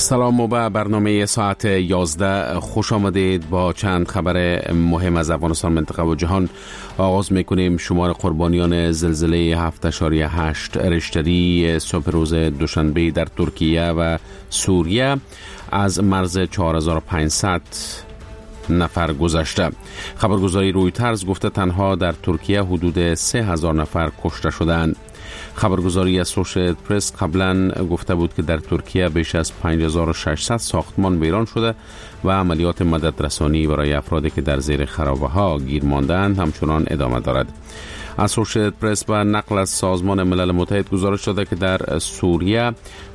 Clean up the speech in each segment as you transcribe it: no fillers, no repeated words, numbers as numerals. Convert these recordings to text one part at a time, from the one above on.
سلام و به برنامه ساعت 11 خوش آمدید. با چند خبر مهم از افغانستان، منطقه و جهان آغاز میکنیم. شمار قربانیان زلزله 7.8 ریشتری صبح روز دوشنبه در ترکیه و سوریه از مرز 4500 نفر گذشته. خبرگزاری رویترز گفته تنها در ترکیه حدود 3000 نفر کشته شدند. خبرگزاری اسوشییتد پرس قبلا گفته بود که در ترکیه بیش از 5600 ساختمان ویران شده و عملیات مددرسانی برای افرادی که در زیر خرابه ها گیر ماندند همچنان ادامه دارد. اسوشییتد پرس با نقل از سازمان ملل متحد گزارش داده که در سوریه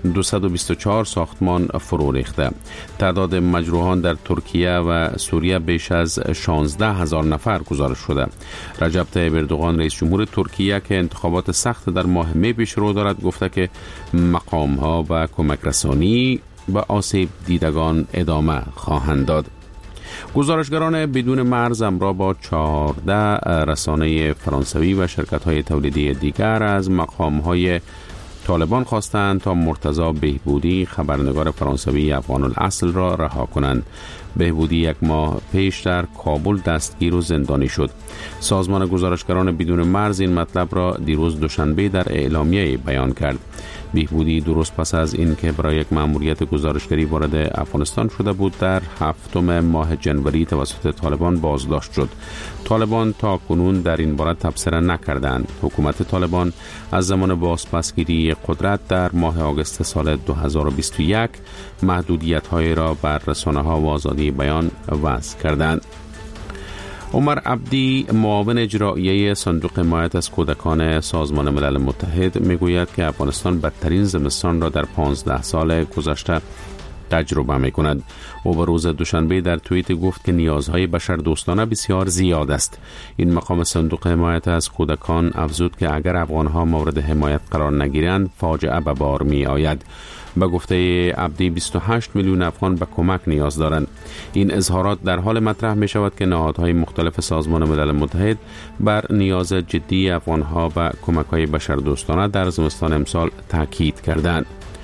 224 ساختمان فرو ریخته. تعداد مجروحان در ترکیه و سوریه بیش از 16000 نفر گزارش شده. رجب طیب اردوغان رئیس جمهور ترکیه که انتخابات سخت در ماه می پیش رو دارد گفته که مقام ها و کمک رسانی به آسیب دیدگان ادامه خواهند داد. گزارشگران بدون مرز همراه با 14 رسانه فرانسوی و شرکت‌های تولیدی دیگر از مقام‌های طالبان خواستند تا مرتضی بهبودی، خبرنگار فرانسوی افغان الاصل را رها کنند. بهبودی یک ماه پیش در کابل دستگیر و زندانی شد. سازمان گزارشگران بدون مرز این مطلب را دیروز دوشنبه در اعلامیه بیان کرد. بهبودی درست پس از اینکه برای یک مأموریت گزارشگری وارد افغانستان شده بود در 7 ماه جنوری توسط طالبان بازداشت شد. طالبان تا کنون در این باره تبصره نکردند. حکومت طالبان از زمان بازپسگیری قدرت در ماه آگوست سال 2021 محدودیت‌های را بر رسانه‌ها و آزادی بیان وضع کردند. عمر عبدی، معاون اجرایی صندوق حمایت از کودکان سازمان ملل متحد، میگوید که افغانستان بدترین زمستان را در 15 سال گذشته تجربه میکند. او به روز دوشنبه در توییت گفت که نیازهای بشردوستانه بسیار زیاد است. این مقام صندوق حمایت از کودکان افزود که اگر افغانها مورد حمایت قرار نگیرند فاجعه به بار می آید. به گفته عبدی 28 میلیون افغان به کمک نیاز دارند. این اظهارات در حال مطرح می شود که نهادهای مختلف سازمان ملل متحد بر نیاز جدی افغانها به کمک‌های بشردوستانه در زمستان امسال تاکید کردند.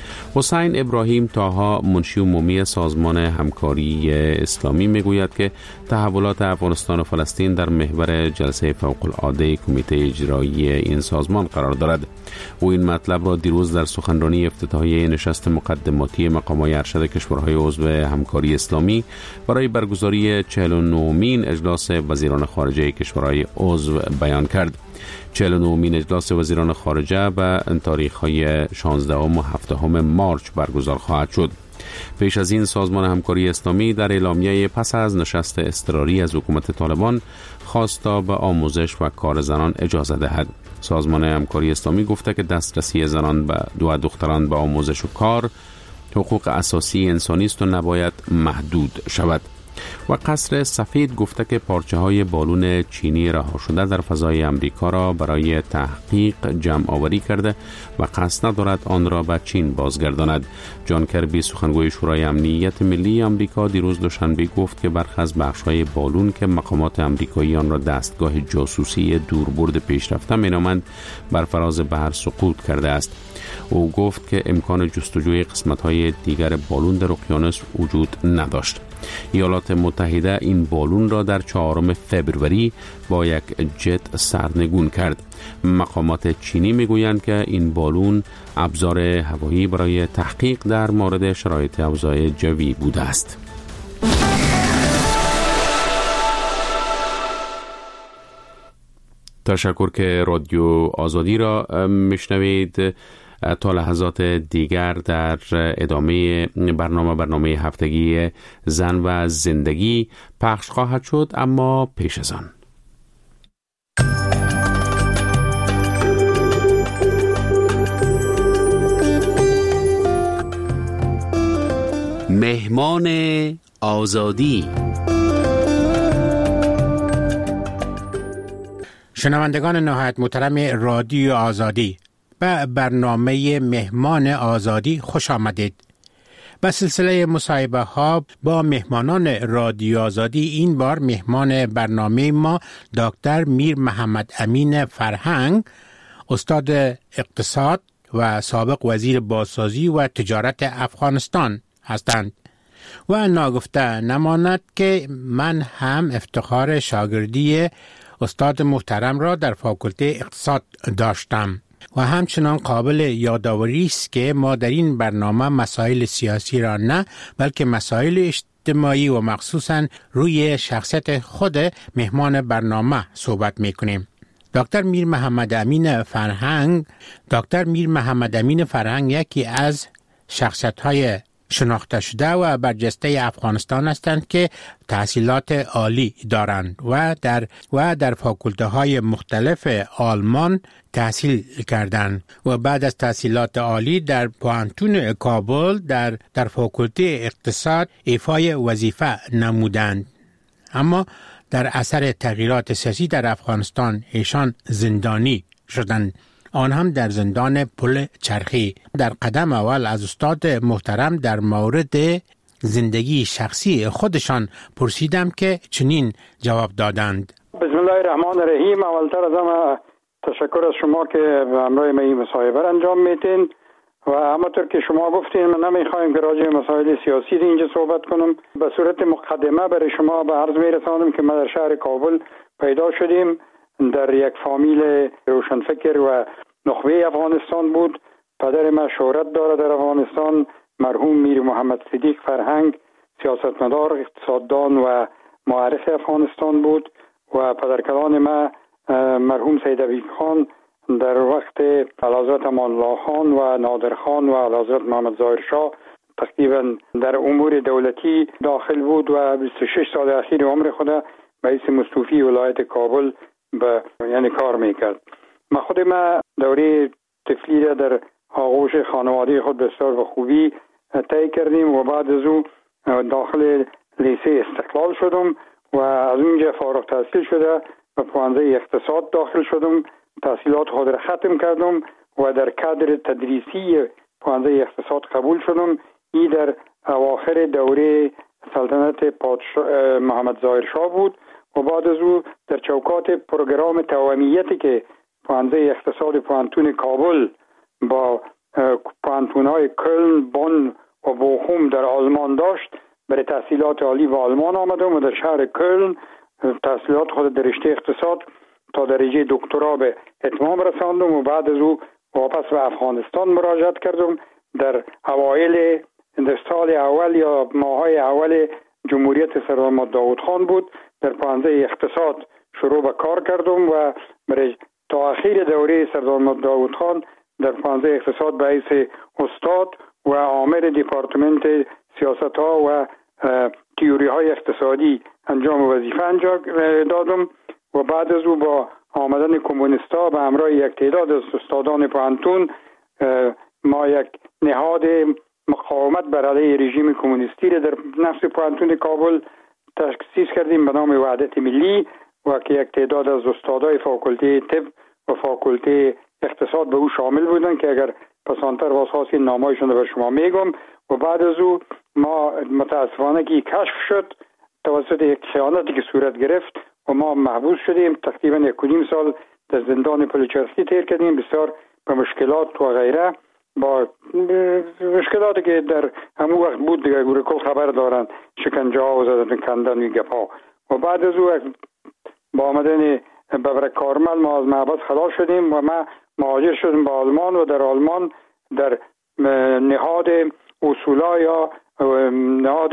حسین ابراهیم طاها، منشی عمومی سازمان همکاری اسلامی، میگوید که تحولات افغانستان و فلسطین در محور جلسه فوق العاده کمیته اجرایی این سازمان قرار دارد. او این مطلب را دیروز در سخنرانی افتتاحیه نشست مقدماتی مقامات ارشد کشورهای عضو همکاری اسلامی برای برگزاری 49مین اجلاس وزیران خارجه کشورهای عضو بیان کرد. 49مین اجلاس وزیران خارجه به تاریخ‌های 16 و 17 مارچ برگزار خواهد شد. پیش از این سازمان همکاری اسلامی در اعلامیه پس از نشست اضطراری از حکومت طالبان خواست تا به آموزش و کار زنان اجازه دهد. سازمان همکاری اسلامی گفته که دسترسی زنان و دختران به آموزش و کار حقوق اساسی انسانی است و نباید محدود شود. و قصر سفید گفته که پارچه‌های بالون چینی رها شده در فضای امریکا را برای تحقیق جمع آوری کرده و قصد ندارد آن را به چین بازگرداند. جان کربی، سخنگوی شورای امنیت ملی آمریکا، دیروز دوشنبه گفت که برخی از بخش‌های بالون که مقامات آمریکایی آن را دستگاه جاسوسی دوربرد پیشرفته می‌نامند بر فراز بحر سقوط کرده است. او گفت که امکان جستجوی قسمت‌های دیگر بالون در اقیانوس وجود نداشت. ایالات متحده این بالون را در 4 فوریه با یک جت سرنگون کرد. مقامات چینی میگویند که این بالون ابزار هوایی برای تحقیق در مورد شرایط اوضاع جوی بوده است. تشکر که رادیو آزادی را میشنوید. تا لحظات دیگر در ادامه برنامه هفتگی زن و زندگی پخش خواهد شد، اما پیش از آن مهمان آزادی. شنوندگان نهایت محترم رادیو آزادی، به برنامه مهمان آزادی خوش آمدید. به سلسله مصاحبه ها با مهمانان رادیو آزادی، این بار مهمان برنامه ما دکتر میر محمد امین فرهنگ، استاد اقتصاد و سابق وزیر بازسازی و تجارت افغانستان هستند. و ناگفته نماند که من هم افتخار شاگردی استاد محترم را در فاکولته اقتصاد داشتم و همچنان قابل یادآوری است که ما در این برنامه مسائل سیاسی را نه بلکه مسائل اجتماعی و مخصوصاً روی شخصیت خود مهمان برنامه صحبت می‌کنیم. دکتر میر محمد امین فرهنگ یکی از شخصیت‌های شناخته شده و برجسته افغانستان هستند که تحصیلات عالی دارند و در فاکولته‌های مختلف آلمان تحصیل کردند و بعد از تحصیلات عالی در پوهنتون کابل در فاکولته اقتصاد ایفای وظیفه نمودند. اما در اثر تغییرات سیاسی در افغانستان ایشان زندانی شدند، آن هم در زندان پل چرخی. در قدم اول از استاد محترم در مورد زندگی شخصی خودشان پرسیدم که چنین جواب دادند. بسم الله الرحمن الرحیم. اولتر از همه تشکر از شما که به همراه ما این مصاحبه انجام میتین و همونطور که شما گفتین من نمیخوایم که راجع به مسائل سیاسی اینجا صحبت کنم. به صورت مقدمه برای شما به عرض میرسانم که ما در شهر کابل پیدا شدیم. در یک فامیل روشنفکر و نخبه افغانستان بود. پدر ما شهرت داره در افغانستان، مرحوم میر محمد صدیق فرهنگ، سیاستمدار، اقتصاددان و معرخ افغانستان بود و پدرکلان ما مرحوم سید عبید خان در وقت اعلیحضرت امان الله خان و نادر خان و اعلیحضرت محمد ظاهر شاه تقریبا در امور دولتی داخل بود و 26 سال اخیر عمر خود به حیث مستوفی ولایت کابل یعنی کار میکرد. ما خود ما دوره طفلی در آغوش خانواده خود بسیار به خوبی طی کردیم و بعد از او داخل لیسه استقلال شدم و از اونجا فارغ تحصیل شده و پوانده اقتصاد داخل شدم. تحصیلات خود را ختم کردم و در کادر تدریسی پوانده اقتصاد قبول شدم. این در اواخر دوره سلطنت محمد ظاهر شاه بود و بعد از او در چوکات پروگرام توأمیتی که پوانده اقتصاد پوهنتون کابل با پوهنتون‌های کلن، بون و بوخوم در آلمان داشت، برای تحصیلات عالی به آلمان آمدم و در شهر کلن تحصیلات خود در رشته اقتصاد تا درجه دکترا به اتمام رساندم و بعد از او واپس به افغانستان مراجعت کردم. در اوایل سال اول یا ماهای اول جمهوریت سردار محمد داود خان بود. در پوهنده اقتصاد شروع به کار کردم و برای تا اخیر دوره سردار محمد داود خان در پوهنده اقتصاد به حیث استاد و عامل دیپارتمنت سیاست ها و تئوری های اقتصادی انجام وظیفه انجام دادم و بعد از او با آمدن کمونیستا به همراه یک تعداد از استادان پوهنتون ما یک نهاد مقاومت بر علیه رژیم کمونیستی را در نفس پوهنتون کابل تأسیس کردیم به نام وحدت ملی و که یک تعداد از استادای فاکولته طب و فاکولته اقتصاد به او شامل بودند که اگر پسانتر واسخواستین نامایشون رو بر شما میگم. و بعد از او ما متاسفانه که کشف شد توسط یک خیانتی که صورت گرفت و ما محبوس شدیم. تقریبا 1.5 سال در زندان پلچرخی تیر کردیم، بسیار به مشکلات و غیره، با مشکلاتی که در همون وقت بود دیگه کل خبر دارن، شکنجه ها و زدن کندن و گپا. و بعد از او با آمدن ببرک کارمل ما از محبس خلاص شدیم و ما مهاجر شدیم به آلمان و در آلمان در نهاد اصولا یا نهاد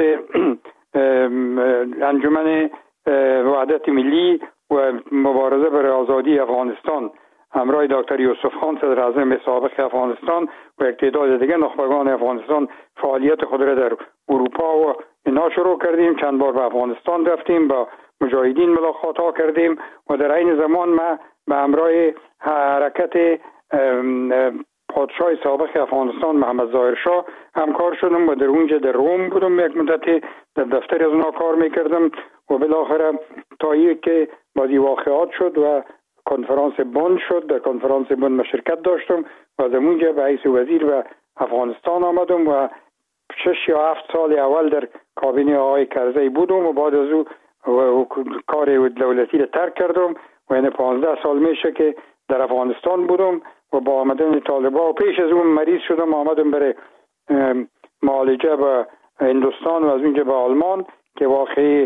انجمن وحدت ملی و مبارزه برای آزادی افغانستان همراه دکتر یوسف خان صدر اعظم سابق افغانستان و یک تعداد دیگه نخبگان افغانستان فعالیت خود را در اروپا و اینا شروع کردیم. چند بار به افغانستان رفتیم، با مجاهدین ملاقات ها کردیم و در این زمان ما به همراه حرکت پادشاه سابق افغانستان محمد ظاهر شاه همکار شدم و در اونجا در روم بودم، یک مدتی در دفتر از اونا کار میکردم و بالاخره تا که بعضی واقعات شد و کنفرانس بن شد. در کنفرانس بن ما شرکت داشتم و از اونجا به حیث وزیر به افغانستان آمدم و 6 یا 7 سال اول در کابینه آقای کرزی بودم و بعد از او کار دولتی را ترک کردم و یعنی 15 سال میشه که در افغانستان بودم و با آمدن طالبان و پیش از اون مریض شدم، آمدم برای معالجه به هندوستان و از اونجا به آلمان که واقعی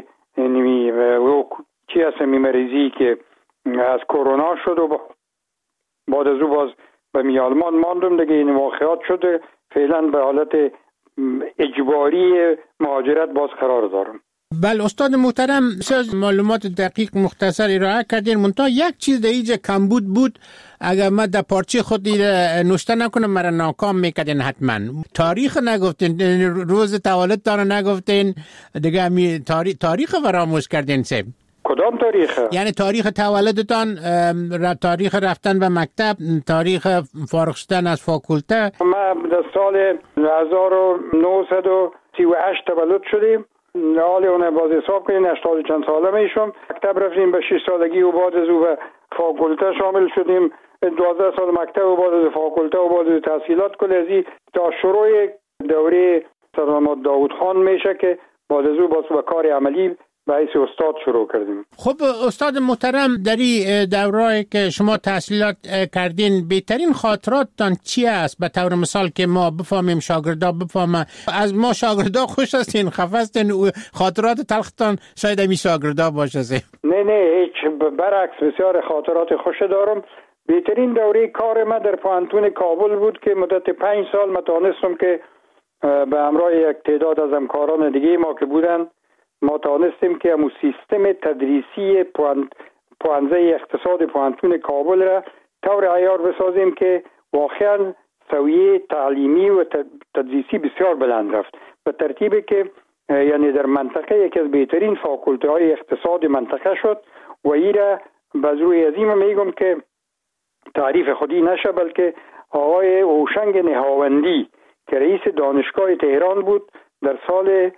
چی هست مریضی که از کرونا شد و بعد از او باز به آلمان ماندم دیگه. این واقعات شده فعلا به حالت اجباری مهاجرت باز قرار دارم. بله استاد محترم، معلومات دقیق مختصر ارائه کردین. منتها یک چیز در اینجا کمبود بود، اگر من در پارچه خود نوشته نکنم مرا ناکام میکردین. حتما تاریخ نگفتین، روز تولدتان نگفتین دیگه، تاریخ فراموش کردین. سه کدام تاریخ؟ یعنی تاریخ تولدتان، تاریخ رفتن به مکتب، تاریخ فارغ شدن از فاکولته. ما در سال 1938 تولد شدیم. حالی اونه باز حساب کنین 80 چند ساله میشم. مکتب رفتیم به 6 سالگی و بعد از او به فاکولته شامل شدیم. 12 سال مکتب و بعد از فاکولته و بعد از تحصیلات کلیزی تا شروع دوره سرمد داود خان میشه که بعد از او باز به کار عملی به حیث استاد شروع کردیم. خب استاد محترم، در این دوره‌ای که شما تحصیلات کردین بهترین خاطراتتان چی است؟ به طور مثال که ما بفهمیم، شاگردا بفهمن. از ما شاگردا خوش هستین، خفه هستین، خاطرات تلختان شاید همین شاگردا باشه. نه هیچ، برعکس بسیار خاطرات خوش دارم. بهترین دوره کار ما در پوهنتون کابل بود که مدت 5 سال ما توانستم که به همراه یک تعداد از همکاران دیگه ما که بودن، ما توانستیم که همون سیستم تدریسی پوهنځی اقتصاد پوهنتون کابل را طور عیار بسازیم که واقعا سویه تعلیمی و تدریسی بسیار بلند رفت، به ترتیبی که یعنی در منطقه یکی از بهترین فاکولته های اقتصاد منطقه شد. و این را باز روی عظیم میگم که تعریف خودی نشه، بلکه آقای اوشنگ نهاوندی که رئیس دانشگاه تهران بود در سال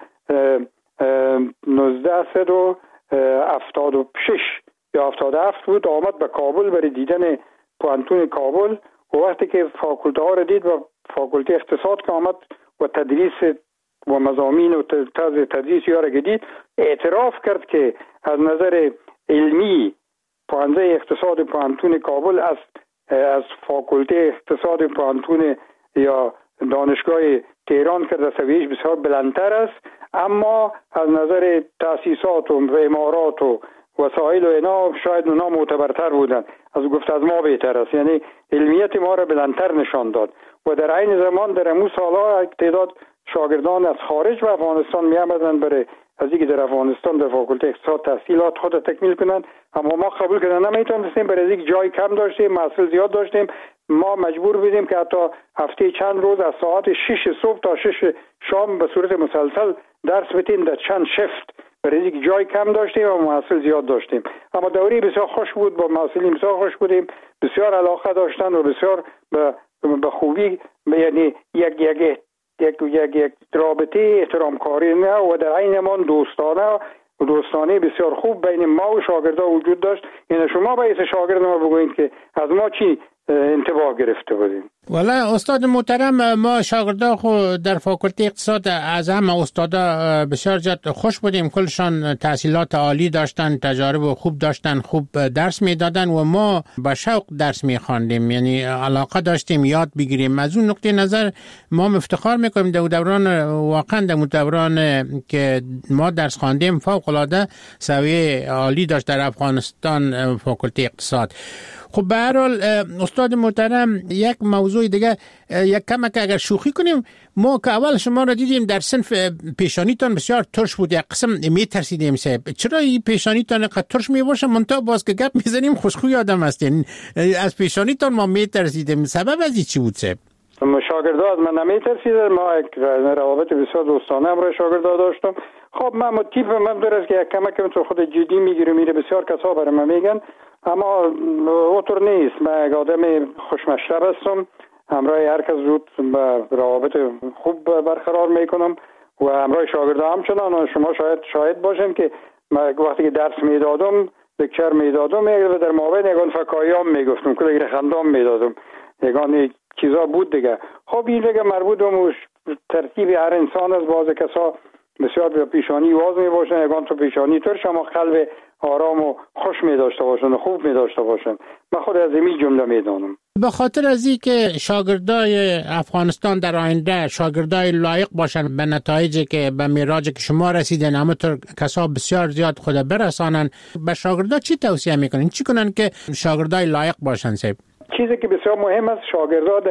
1976 یا 77 بود، آمد به کابل برای دیدن پوهنتون کابل و وقتی که فاکولته ها را دید و فاکولته اقتصاد که آمد و تدریس و مضامین و طرز تدریس ها را دید، اعتراف کرد که از نظر علمی پوهنځی اقتصاد پوهنتون کابل از فاکولته اقتصاد پوهنتون یا دانشگاه تهران که در سویه‌اش بسیار بلندتر است، اما از نظر تأسیسات و عمارات و وسایل و اینا شاید اونا معتبرتر بودن. از گفت از ما بهتر است، یعنی علمیت ما را بلندتر نشان داد. و در عین زمان در امو سالها تعداد شاگردان از خارج و افغانستان می آمدند برای از اینکه در افغانستان در فاکولته اقتصاد تحصیلات خود تکمیل کنند، اما ما قبول کردن نمیتونستیم، برای اینکه جای کم داشتیم، محصول زیاد داشتیم. ما مجبور بودیم که حتی هفته چند روز از ساعت 6 صبح تا 6 شام به صورت مسلسل درس بدیم در چند شفت، برای اینکه جای کم داشتیم و محصول زیاد داشتیم. اما دوره بسیار خوش بود، با محصولین بسیار خوش بودیم، بسیار علاقه داشتن و بسیار به خوبی، یعنی یک رابطه احترامکاری نه و در عین زمان دوستانه بسیار خوب بین ما و شاگردا وجود داشت. یعنی شما باید شاگرد ما بگویید که از ما چی انتباه گرفته بودیم. والا استاد محترم، ما شاگردا خود در فاکولته اقتصاد از همه استادا بسیار جد خوش بودیم. کلشان تحصیلات عالی داشتن، تجارب خوب داشتن، خوب درس میدادن و ما با شوق درس میخواندیم، یعنی علاقه داشتیم یاد بگیریم. از اون نقطه نظر ما افتخار میکنیم در دوران، واقعا در دوران که ما درس خواندیم فوق العاده سویه عالی داشت در افغانستان فاکولته اقتصاد. خب به هر حال استاد محترم، یک موضوع دیگه یک کمک اگر شوخی کنیم، ما که اول شما را دیدیم در صنف پیشانیتان بسیار ترش بود، یک قسم میترسیدیم صاحب چرا این پیشانیتان اینقدر ترش میباشه، منتها باز که گپ میزنیم خوشخوی آدم هستین، از پیشانیتان ما میترسیدیم، سبب از این چی بود صاحب؟ شاگردا از من نمیترسیدن، ما روابط بسیار دوستانه هم را شاگردا داشتم. خب من تیپ من درست که یک کمک تو خود جدی میگیرم، میره بسیار کسا برای من میگن، اما اوتر نیست. من یک آدم خوشمشرب هستم، همراه هر کس زود به روابط خوب برقرار میکنم و همراه شاگردا همچنان. و شما شاید باشین که من وقتی که درس میدادم، لکچر میدادم، در مابین یگان فکایام میگفتم، کلی خندام میدادم، یگان چیزا بود دیگه. خب این دیگه مربوط به ترتیب هر انسان از بعض کسا بسیار به پیشانی واز می باشن، یگان تو پیشانی تر شما قلب آرام و خوش می داشته باشن و خوب می داشته باشن. من خود از این جمله می دانم. به خاطر از این که شاگردای افغانستان در آینده شاگردای لایق باشن به نتایجی که به میراجی که شما رسیدن، همونطور کسا بسیار زیاد خود برسانن، به شاگردا چی توصیه میکنین؟ چی کنن که شاگردای لایق باشن صاحب؟ چیزی که بسیار مهم است، شاگردا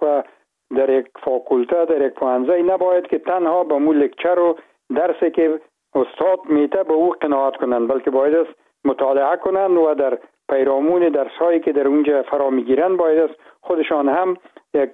در یک فاکولته، در یک پوهنځی نباید که تنها به مو لکچر و درسی که استاد میته به او قناعت کنند، بلکه باید است مطالعه کنند و در پیرامون درس‌هایی که در اونجا فرا میگیرند باید است خودشان هم یک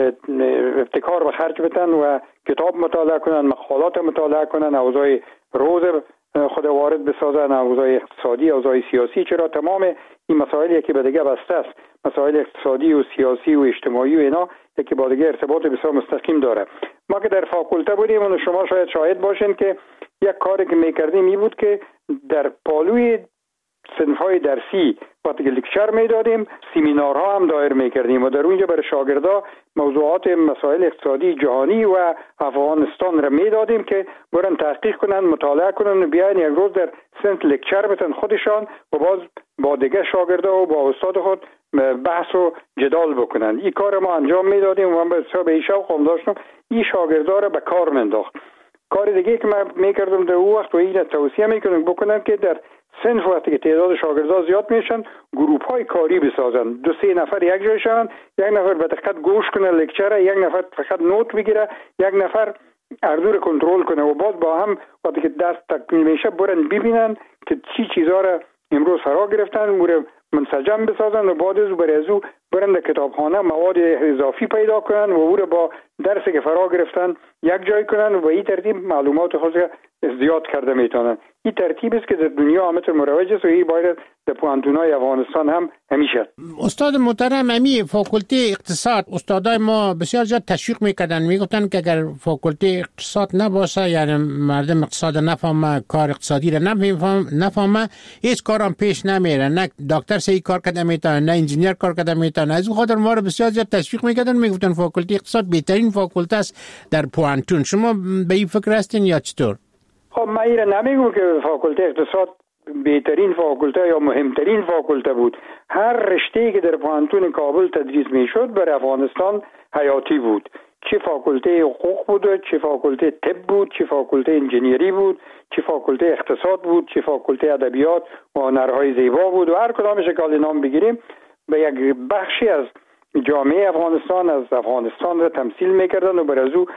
ابتکار به خرج بدن و کتاب مطالعه کنند، مقالات مطالعه کنند، اوضاع روز خود وارد بسازن، اوضاع اقتصادی، اوضاع سیاسی، چرا تمام این مسائلی که به دیگه بسته است، مسائل اقتصادی و سیاسی و اجتماعی و اینا یکی با دیگه ارتباط بسیار مستقیم داره. ما که در فاکولته بودیم و شما شاید شاهد باشین که یک کاری که میکردیم این بود که در پالوی صنف‌های درسی وقتی که لکچر میدادیم، سمینارها هم دایر میکردیم و در اونجا برای شاگردا موضوعات مسائل اقتصادی جهانی و افغانستان را میدادیم که برن تحقیق کنن، مطالعه کنن و بیاین یک روز در صنف لکچر بتن خودشان و باز با دیگه شاگردا و با استاد خود بحث و جدال بکنن. این کار ما انجام میدادیم و من بسیار به این شوق هم داشتم این شاگردا را به کار منداخت. کار دیگه که من میکردم در اون وقت و این توصیه میکنم بکنم که در صنف وقتی که تعداد شاگردان زیاد میشن، گروپ های کاری بسازن، 2-3 نفر یک جای شون، یک نفر به دقت گوش کنه لکچر، یک نفر فقط نوت بگیره، یک نفر اردو رو کنترل کنه و بعد با هم وقتی که دست تکمیل میشه برن ببینن که چی چیزا رو امروز فرا گرفتن، مورد منسجم بسازن و بعد از برای ازو برن در کتابخانه مواد اضافی پیدا کنن و او رو با درسی که فرا گرفتن یک جای کنن و به این ترتیب معلومات خود زیاد کرده میتونن. این ترتیب است که در دنیا همه مروج است و این باید در پوهنتون‌های افغانستان هم همیشه. استاد محترم، امی فاکولته اقتصاد استادای ما بسیار زیاد تشویق میکردن، میگفتن که اگر فاکولته اقتصاد نباشه یعنی مردم اقتصاد نفهمه، کار اقتصادی را نفهمه، هیچ کارم پیش نمیره، نه دکتر صحیح کار کرده میتونه، نه انجینیر کار کرده میتونه. از اون خاطر ما رو بسیار زیاد تشویق میکردن، میگفتن فاکولته اقتصاد بهترین فاکولته است در پوهنتون. شما به این فکر هستین یا چطور؟ خب من این نمیگم که فاکولته اقتصاد بهترین فاکولته یا مهمترین فاکولته بود. هر رشته‌ای که در پوهنتون کابل تدریس میشد برای افغانستان حیاتی بود. چه فاکولته حقوق بود، چه فاکولته طب بود، چه فاکولته انجینیری بود، چه فاکولته اقتصاد بود، چه فاکولته ادبیات و هنرهای زیبا بود و هر کدامش که نام بگیریم به یک بخشی از جامعه افغانستان از افغانستان را تمثیل میکردن و بر از او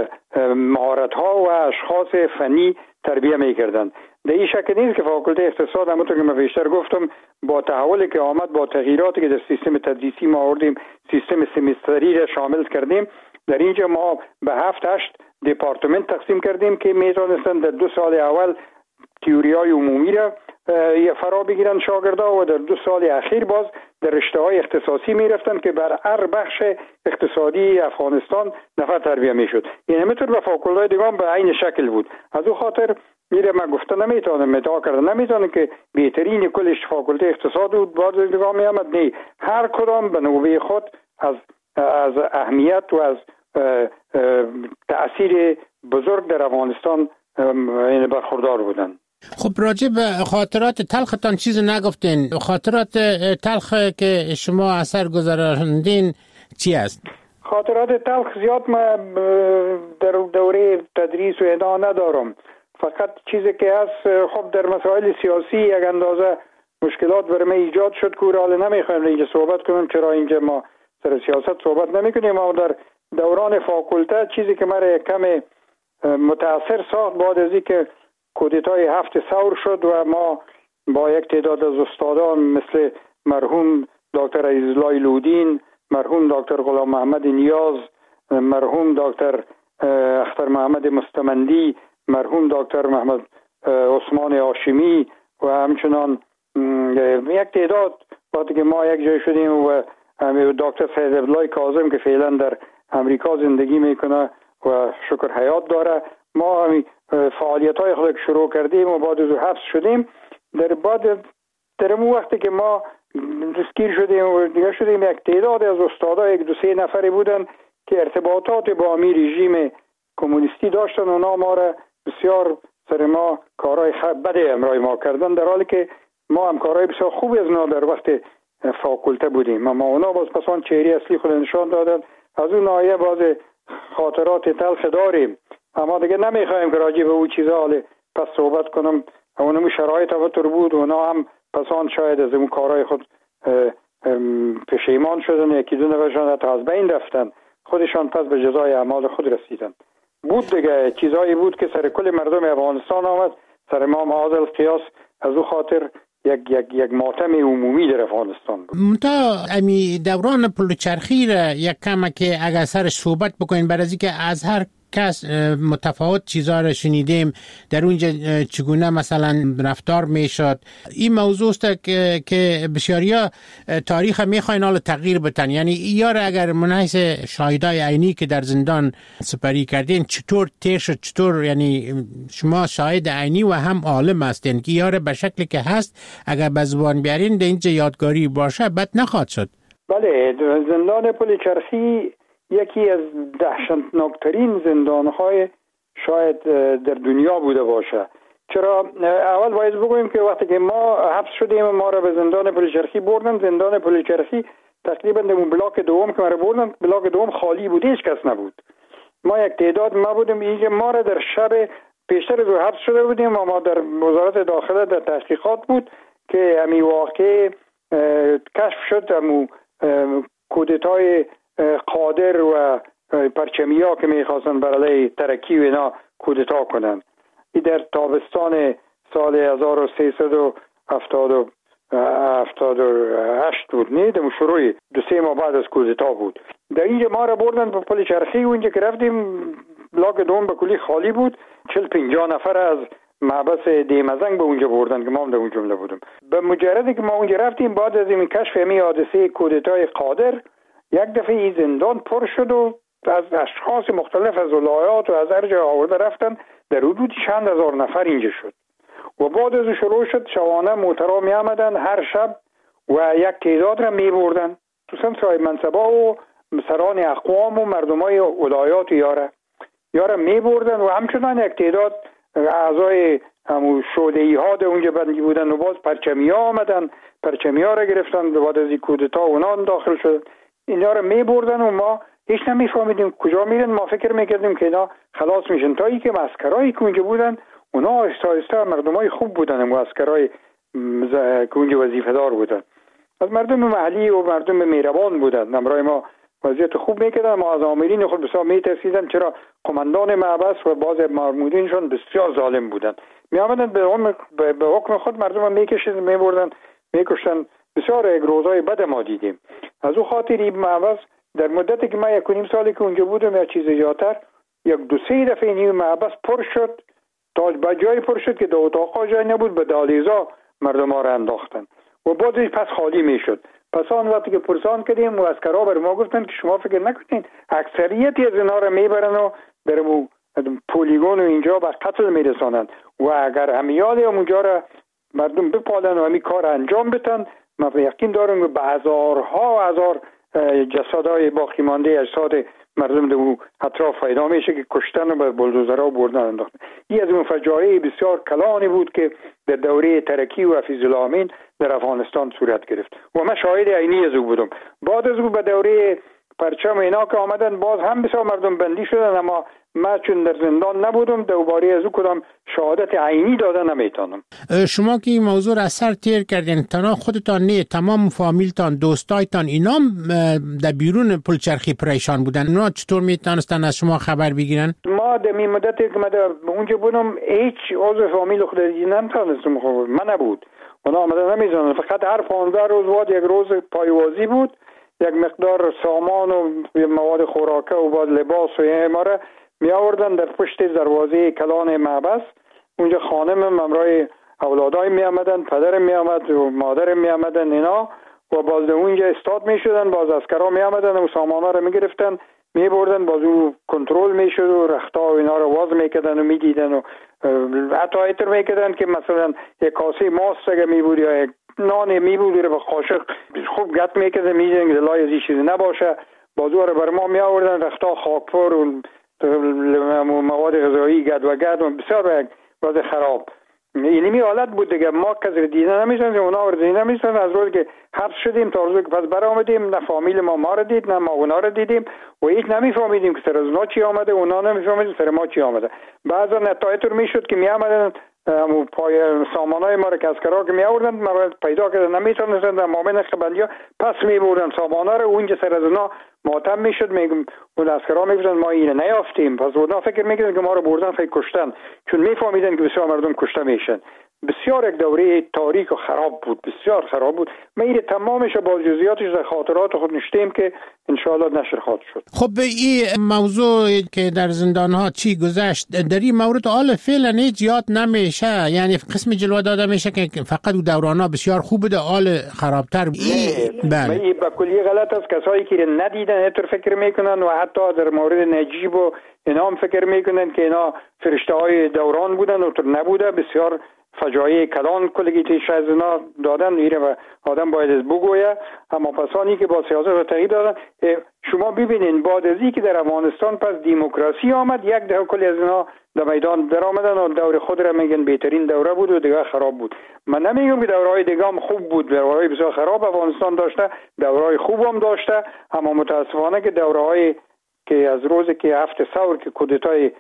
مهارت‌ها و اشخاص فنی تربیه میکردن. در این شک نیست که فاکولته اقتصاد همونطور که من بیشتر گفتم با تحولی که آمد، با تغییراتی که در سیستم تدریسی ما آوردیم، سیستم سمستری را شامل کردیم، در اینجا ما به 7-8 دپارتمنت تقسیم کردیم که میتونستن در 2 سال اول تئوری‌های عمومی را فرا بگیرن شاگردا و در 2 سال اخیر باز در رشته‌های اختصاصی میرفتن که بر هر بخش اقتصادی افغانستان نفر تربیه میشد. این همینطور به فاکولته دیگه به عین شکل بود. از اون خاطر میره من گفته نمیتونم ادعا کردن نمیتونم که بهترین کلش فاکولته اقتصاد بود، بعد دیگه میامد نه، هر کدام به نوبه خود از اهمیت و از تأثیر بزرگ در افغانستان برخوردار بودن. خب راجع به خاطرات تلختان چیز نگفتین. خاطرات تلخ که شما اثر گذراندین چی است؟ خاطرات تلخ زیاد ما در دوره تدریس و اینا ندارم. فقط چیزی که هست، خب در مسائل سیاسی یک اندازه مشکلات برای ایجاد شد که حالا نمیخوایم اینجا صحبت کنم، چرا اینجا ما سر سیاست صحبت نمیکنیم. اما در دوران فاکولته چیزی که مرا کم متاثر ساخت بعد از اینکه کودتای 7 ثور شد و ما با یک تعداد از استادان مثل مرحوم دکتر عزیزالله لودین، مرحوم دکتر غلام محمد نیاز، مرحوم دکتر اختر محمد مستمندی، مرحوم دکتر محمد عثمان هاشمی و همچنان یک تعداد وقتی که ما یک جای شدیم و دکتر سید عبدالله کاظم که فعلا در امریکا زندگی میکنه و شکر حیات داره، ما فعالیت‌های خود شروع کردیم و بعد از حبس شدیم. در اون وقتی که ما دستگیر شدیم و دیگه شدیم، یک تعداد از استادا 1-2-3 نفری بودن که ارتباطات با امیر رژیم کمونیستی داشتن و اونا ما را بسیار سر ما کارهای بده امرای ما کردن، در حالی که ما هم کارهای بسیار خوبی از اونا در وقت فاکولته بودیم، اما اونا باز پسان چهره اصلی خود نشان دادن. از اون ناحیه باز خاطرات تلخ داریم، اما دیگه نمیخوایم که راجع به اون چیزا حالا پس صحبت کنم. اونم شرایط افتر بود، اونا هم پسان شاید از اون کارهای خود پشیمان شدن، یکی دو نفرشان حتی از بین رفتن، خودشان پس به جزای اعمال خود رسیدن. بود دیگه چیزایی بود که سر کل مردم افغانستان آمد، سر امام عادل قیاس از او خاطر یک ماتم عمومی در افغانستان بود. منتها امی دوران پلوچرخی را یک کم که اگر سرش صحبت بکنین، برای که از هر کس متفاوت چیزا را شنیدیم در اونجا چگونه مثلا رفتار میشد. این موضوع است که بسیاریا تاریخ میخواین حال تغییر بتن، یعنی یا اگر منحیث شاهدای عینی که در زندان سپری کردین چطور تیر شد، چطور یعنی شما شاهد عینی و هم عالم هستین که یاره به شکلی که هست اگر به زبان بیارین در اینجا یادگاری باشه بد نخواهد شد. بله، زندان پلوچرخی یکی از دهشتناکترین زندانهای شاید در دنیا بوده باشه. چرا؟ اول باید بگویم که وقتی که ما حبس شدیم ما را به زندان پلوچرخی بردن. زندان پلوچرخی تقریبا در بلاک دوم که ما را بردن، بلاک دوم خالی بود، هیچ کس نبود. ما یک تعداد ما بودیم. اینجا ما را در شب پیشتر از حبس شده بودیم و ما در وزارت داخله در تحقیقات بود که امی واقع کشف شد، امو کودتای قادر و پرچمیا که میخواستن برای ترکی و اینا کودتا کنن. این در تابستان سال 1378 بود، نه در شروع 2-3 ماه بعد از کودتا بود. در اینجا ما را بردن به پلوچرخی. اونجا که رفتیم بلاک دوم به کلی خالی بود. 40-50 نفر از محبس دیمزنگ به اونجا بردن که ما هم در اون جمله بودم. به مجردی که ما اونجا رفتیم بعد از این کشف همی حادثه کودتای قادر، یک دفعه این زندان پر شد و از اشخاص مختلف از ولایات و از هر جا آورده رفتن. در حدود چند هزار نفر اینجا شد و بعد از شروع شد شبانه موترها می آمدن هر شب و یک تعداد را می بردن، خصوصا صاحب منصبا و سران اقوام و مردمای ولایات یاره می بردن و همچنان یک تعداد اعضای همون شوده‌ای ها در اونجا بندی بودن و باز پرچمی ها آمدن، پرچمی ها را گرفتن. بعد از این کودتا اونا داخل شدن، اینا را می بردن و ما هیچ نمیفهمیدیم کجا میرن. ما فکر میکردیم که اینا خلاص میشن، تا ای که عسکرایی که اونجا بودن اونا آهسته آهسته مردمای خوب بودن و عسکرای که اونجا وظیفه دار بودن، از مردم محلی و مردم مهربان بودن، امرای ما وضعیت خوب میکردن. ما از آمرین خود بسیار میترسیدن، چرا قماندان محبس و بعض مامورینشون بسیار ظالم بودن. می آمدن به حکم خود مردم میکشیدن، میبردن، میکشتن. بسیار روزای بد ما دیدیم. از او خاطر این محبس در مدتی که ما 1.5 سالی که اونجا بودم یا چیز زیادتر، 2-3 دفعه این محبس پر شد، تا به جای پر شد که در اتاقا جای نبود، به دهلیزا مردم ها را انداختن و بعدش پس خالی میشد. پس آن وقتی که پرسان کردیم و عسکرها بر ما گفتن که شما فکر نکنین اکثریتی از اینا را میبرن و در پولیگون و اینجا به قتل میرسانند و اگر همیال اونجا را مردم بپالن و همی کار انجام بدن، ما یقین دارم که به هزار جسدهای باقی مانده اجساد مردم در اطراف پیدا میشه که کشتن و به بلدوزرها بردن انداختن. این از اون فجایع بسیار کلانی بود که در دوره ترکی و حفیظ الله امین در افغانستان صورت گرفت و من شاهد عینی از او بودم. بعد از او به دوره پرچم اینا که آمدن باز هم بسیار مردم بندی شدن، اما من چون در زندان نبودم دوباره از او کدام شهادت عینی دادن نمیتونم. شما که این موضوع را سر تیر کردین، تنها خودتان نه، تمام فامیلتان، دوستایتان اینا در بیرون پلوچرخی پریشان بودن، اونا چطور میتونستن از شما خبر بگیرن؟ ما در این مدتی که من اونجا بودم هیچ عضو فامیل خود نمیتونستم، من نبود، اونا آمدن نمیزنن. فقط هر 15 روز بعد یک روز پایوازی بود، یک مقدار سامان و مواد خوراکه و بعد لباس و اماره می آوردن در پشت دروازه کلان محبس. اونجا خانمم همراه اولادای می آمدن، پدرم می آمد و مادرم می آمدن اینا و باز اونجا استاد می شدن، باز عسکرها می آمدن و سامانا رو می گرفتن می بردن، باز او کنترل می شد و رختا و اینا رو واز می کردن و می دیدن و حتی ایتر می کردن که مثلا یک کاسه ماست اگه می بود یا یک نان می بود رو به قاشق خوب گت می کردن، می دیدن که لای از این چیزی نباشه، باز او رو بر ما می آوردن، رختا خاکپور و مواد غذایی گد و بسیار وضع خراب. اینمی حالت بود دیگه. ما کسی دیده نمیشن، اونا رو دیده نمیشن. از روزی که حبس شدیم تا روزی که پس برآمدیم، نه فامیل ما رو دید نه ما اونا رو دیدیم و هیچ نمیفهمیدیم که سر از اونا چی آمده، اونا نمیفهمیدیم سر ما چی آمده. بعضا نتایج میشد که میآمدن پای سامانای ما رو که اسکرا که می آوردن ما پیدا کردن نمیتونستن در مامن خبندیا پس می بردن سامانا رو. اونجا سر از اونا ماتم میشد، میگم اون اسکرا میگفتن ما اینو نیافتیم. پس اونا فکر میکردن که ما رو بردن خیلی کشتن، چون میفهمیدن که بسیار مردم کشته میشن. بسیار یک دوره تاریک و خراب بود، بسیار خراب بود. ما این تمامش با جزئیاتش در خاطرات خود نشتیم که انشاءالله نشر خواهد شد. خب این موضوع که در زندان ها چی گذشت در این مورد حال فعلا هیچ یاد نمیشه، یعنی قسم جلوه داده میشه که فقط دوران ها بسیار خوب بوده، حال خرابتر. بله این به کلی غلط است. کسایی که ندیدن اینطور فکر میکنن و حتی در مورد نجیب و اینا هم فکر میکنن که اینا فرشته های دوران بودن و نبوده. بسیار فجایع کلان کلگیتیش از اینا دادن میره و آدم باید از بگویه. اما پسانی که با سیاست و تغییر دادن، شما ببینین بعد از اینکه در افغانستان پس دموکراسی آمد، یک ده کلی از اینا در میدان در آمدن و دور خود را میگن بهترین دوره بود و دیگه خراب بود. من نمیگم که دورهای دیگه هم خوب بود، دورهای بسیار خراب افغانستان داشته، دورهای خوب هم داشته، اما متاسفانه که دورهای که از روزی که هفت ثور که کودتای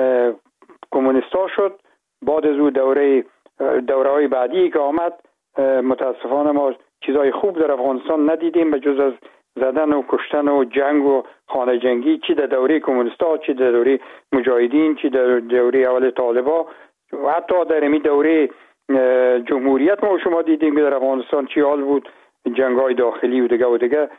کمونیستا شد، بعد از اون دوره‌های بعدی که آمد، متاسفانه ما چیزای خوب در افغانستان ندیدیم به جز از زدن و کشتن و جنگ و خانه جنگی، چی در دوره کمونیستا، چی در دوره مجاهدین، چی در دوره اول طالبا و حتی در این دوره جمهوریت ما شما دیدیم که در افغانستان چی حال بود، جنگ‌های داخلی و دیگه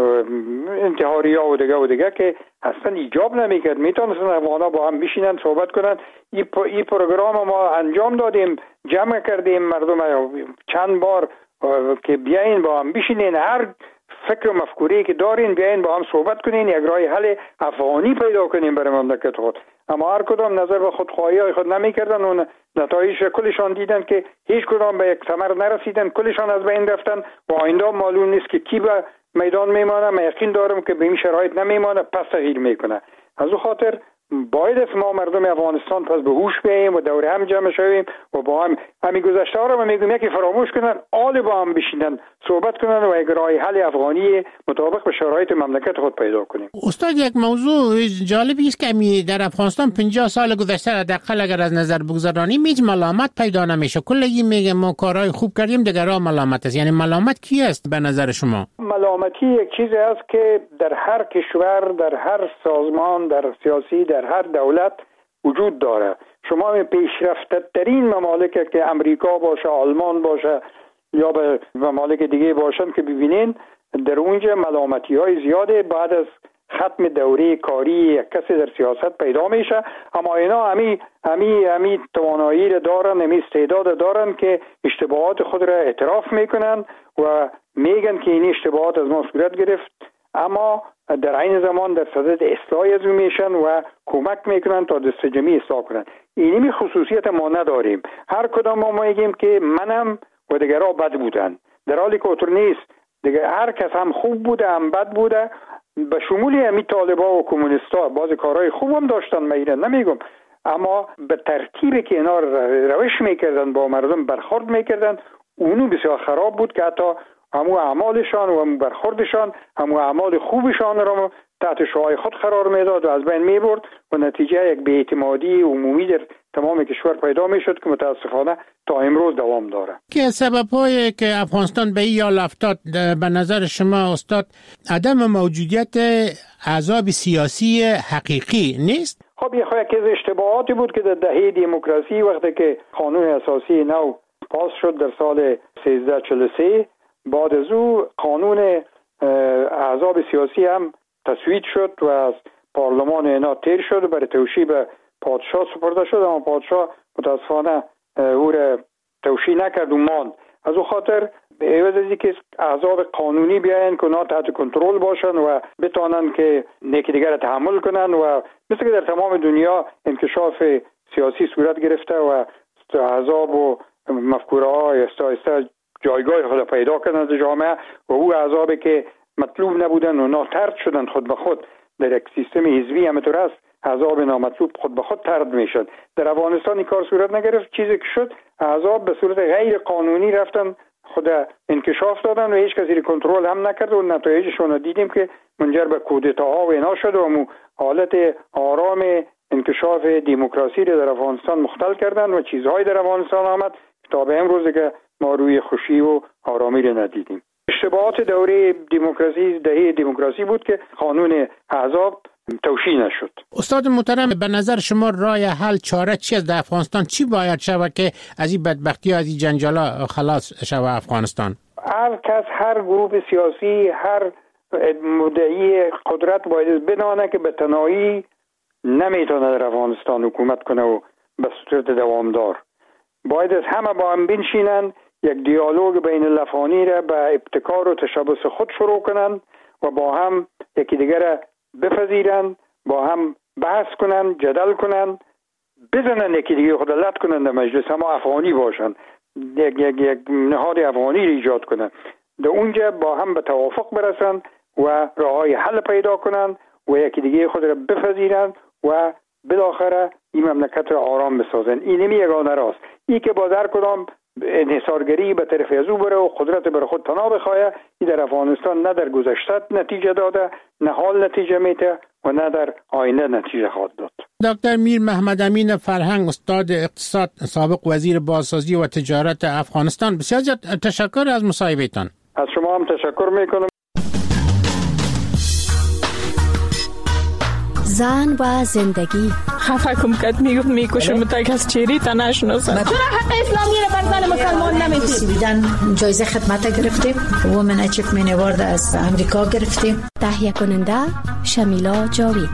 انتحاری‌ها و دیگه که اصلا ایجاب نمی‌کرد. میتونستن افغان‌ها با هم بشینن صحبت کنن. این پروگرام ما انجام دادیم، جمع کردیم مردم چند بار که بیاین با هم بشینین، هر فکر و مفکوری که دارین بیاین با هم صحبت کنین، یک راه حل افغانی پیدا کنین برای مملکت خود. اما هر کدام نظر به خودخواهی خود نمی‌کردن و نتایج کلشان دیدن که هیچ کدام به یک ثمر نرسیدن، کلشان از بین رفتن و آینده معلوم نیست که کی به میدان میمانه. من یقین دارم که به این شرایط نمیمانه، پس تغییر میکنه. از اون خاطر باید از ما مردم افغانستان پس به هوش بیاییم و دور هم جمع شویم و با هم همین گذشته ها رو میگم یکی فراموش کنن، آل با هم بشینن صحبت کنن و یک راه حل افغانی مطابق به شرایط مملکت خود پیدا کنیم. استاد یک موضوع جالبی است که در افغانستان 50 سال گذشته حداقل اگر از نظر بگذرانیم هیچ ملامت پیدا نمیشه. کلی میگه ما کارهای خوب کردیم، دیگرها ملامت است. یعنی ملامت کی است به نظر شما؟ ملامتی یک چیزی است که در هر کشور، در هر سازمان، در سیاسی، در هر دولت وجود داره. شما پیشرفته ترین ممالک که امریکا باشه، آلمان باشه یا به ممالک دیگه باشن که ببینین در اونجا ملامتی های زیاده بعد از ختم دوره کاری یک کسی در سیاست پیدا میشه. اما اینا همی توانایی را دارن، همی استعداد دارن که اشتباهات خود را اعتراف میکنن و میگن که این اشتباهات از ما صورت گرفت، اما در این زمان در صدد اصلاح از میشن و کمک میکنن تا دست جمعی اصلاح کنن. اینی خصوصیت ما نداریم. هر کدام ما میگیم که منم و دیگرها بد بودن، در حالی که اونطور نیست. دیگه هر کس هم خوب بوده هم بد بوده، به شمولی همی طالبا و کمونیستا بعض کارهای خوب هم داشتن، میرن نمیگم، اما به ترتیبی که اینا روش میکردن با مردم برخورد میکردن اونو بسیار خراب بود که حتی همو اعمالشان و همو برخوردشان، همو اعمال خوبشان را تحت شعاع خود قرار میداد و از بین میبرد و نتیجه یک بی‌اعتمادی عمومی در تمام کشور پیدا میشد که متاسفانه تا امروز دوام داره. که سبب‌هایی که افغانستان به این حال افتاد به نظر شما استاد عدم موجودیت احزاب سیاسی حقیقی نیست؟ خب یکی از اشتباهاتی بود که در دهه دموکراسی وقتی که قانون اساسی نو پاس شد در سال 1343، بعد از او قانون احزاب سیاسی هم تصویب شد و از پارلمان اینا تیر شد و برای توشیح به پادشاه سپرده شد، اما پادشاه متاسفانه او را توشیح نکرد و ماند. از او خاطر به عوض از اینکه احزاب قانونی بیاین که اونا تحت کنترل باشن و بتونن که یکی دیگر را تحمل کنن و مثل که در تمام دنیا انکشاف سیاسی صورت گرفته و احزاب و مفکوره های آهسته جایگاه خود پیدا کردن در جامعه و او احزابی که مطلوب نبودن و طرد شدن خود به خود در یک سیستم حزبی همینطور است احزاب نامطلوب خود به خود طرد میشد. در افغانستان این کار صورت نگرفت. چیزی که شد، احزاب به صورت غیر قانونی رفتن خود انکشاف دادن و هیچ کسی رو کنترل هم نکرد و نتایجشون رو دیدیم که منجر به کودتاها و اینا شد و حالت آرام انکشاف دموکراسی رو در افغانستان مختل کردن و چیزهای در افغانستان آمد تا به امروز که ما روی خوشی و آرامی رو ندیدیم. اشتباهات دوره دموکراسی، دهه دموکراسی بود که قانون احزاب توشیح نشد. استاد محترم، به نظر شما راه حل چاره چی است در افغانستان؟ چی باید شود که از این بدبختی از این جنجالا خلاص شود افغانستان؟ هر کس، هر گروه سیاسی، هر مدعی قدرت باید بدانه که به تنهایی نمیتونه در افغانستان حکومت کنه و به صورت دوامدار. باید از همه با هم بنشینن، یک دیالوگ بین الافغانی را به ابتکار و تشبث خود شروع کنن و با هم یکی دیگر بپذیرن، با هم بحث کنن، جدل کنن، بزنن یکی دیگر خود لط کنن در مجلس، اما افغانی باشن، یک نهاد افغانی را ایجاد کنن، در اونجا با هم به توافق برسن و راههای حل پیدا کنن و یکی دیگر خود را بپذیرن و بالاخره این مملکت را آرام بسازن. این یگانه راست. این که با در کدام انحصارگری به طرف از او بره و قدرت بر خود پناه بخواه، این در افغانستان نه در گذشته نتیجه داده، نه حال نتیجه میده و نه در آینده نتیجه خواهد داد. دکتر میر محمد امین فرهنگ، استاد اقتصاد، سابق وزیر بازسازی و تجارت افغانستان، بسیار تشکر از مصاحبهتان. از شما هم تشکر میکنم. زن و زندگی. خفه کم کد میکشم تا کس چیری تا نشناسن. چرا حق اسلامی رو بر زن مسلمان نمیدید؟ سویدن جایزه خدمت گرفتیم، وومن اچیومنت اوارد از امریکا گرفتیم. تهیه کننده شمیلا جاوید.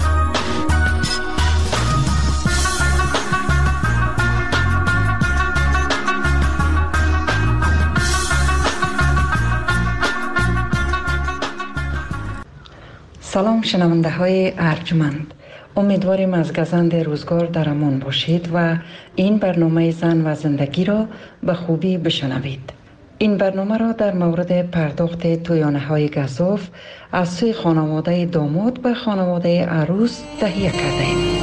سلام شنونده های ارجمند، امیدواریم از گزند روزگار در امان باشید و این برنامه زن و زندگی را به خوبی بشنوید. این برنامه را در مورد پرداخت تویانه های گزاف از سوی خانواده داماد به خانواده عروس تهیه کرده ایم.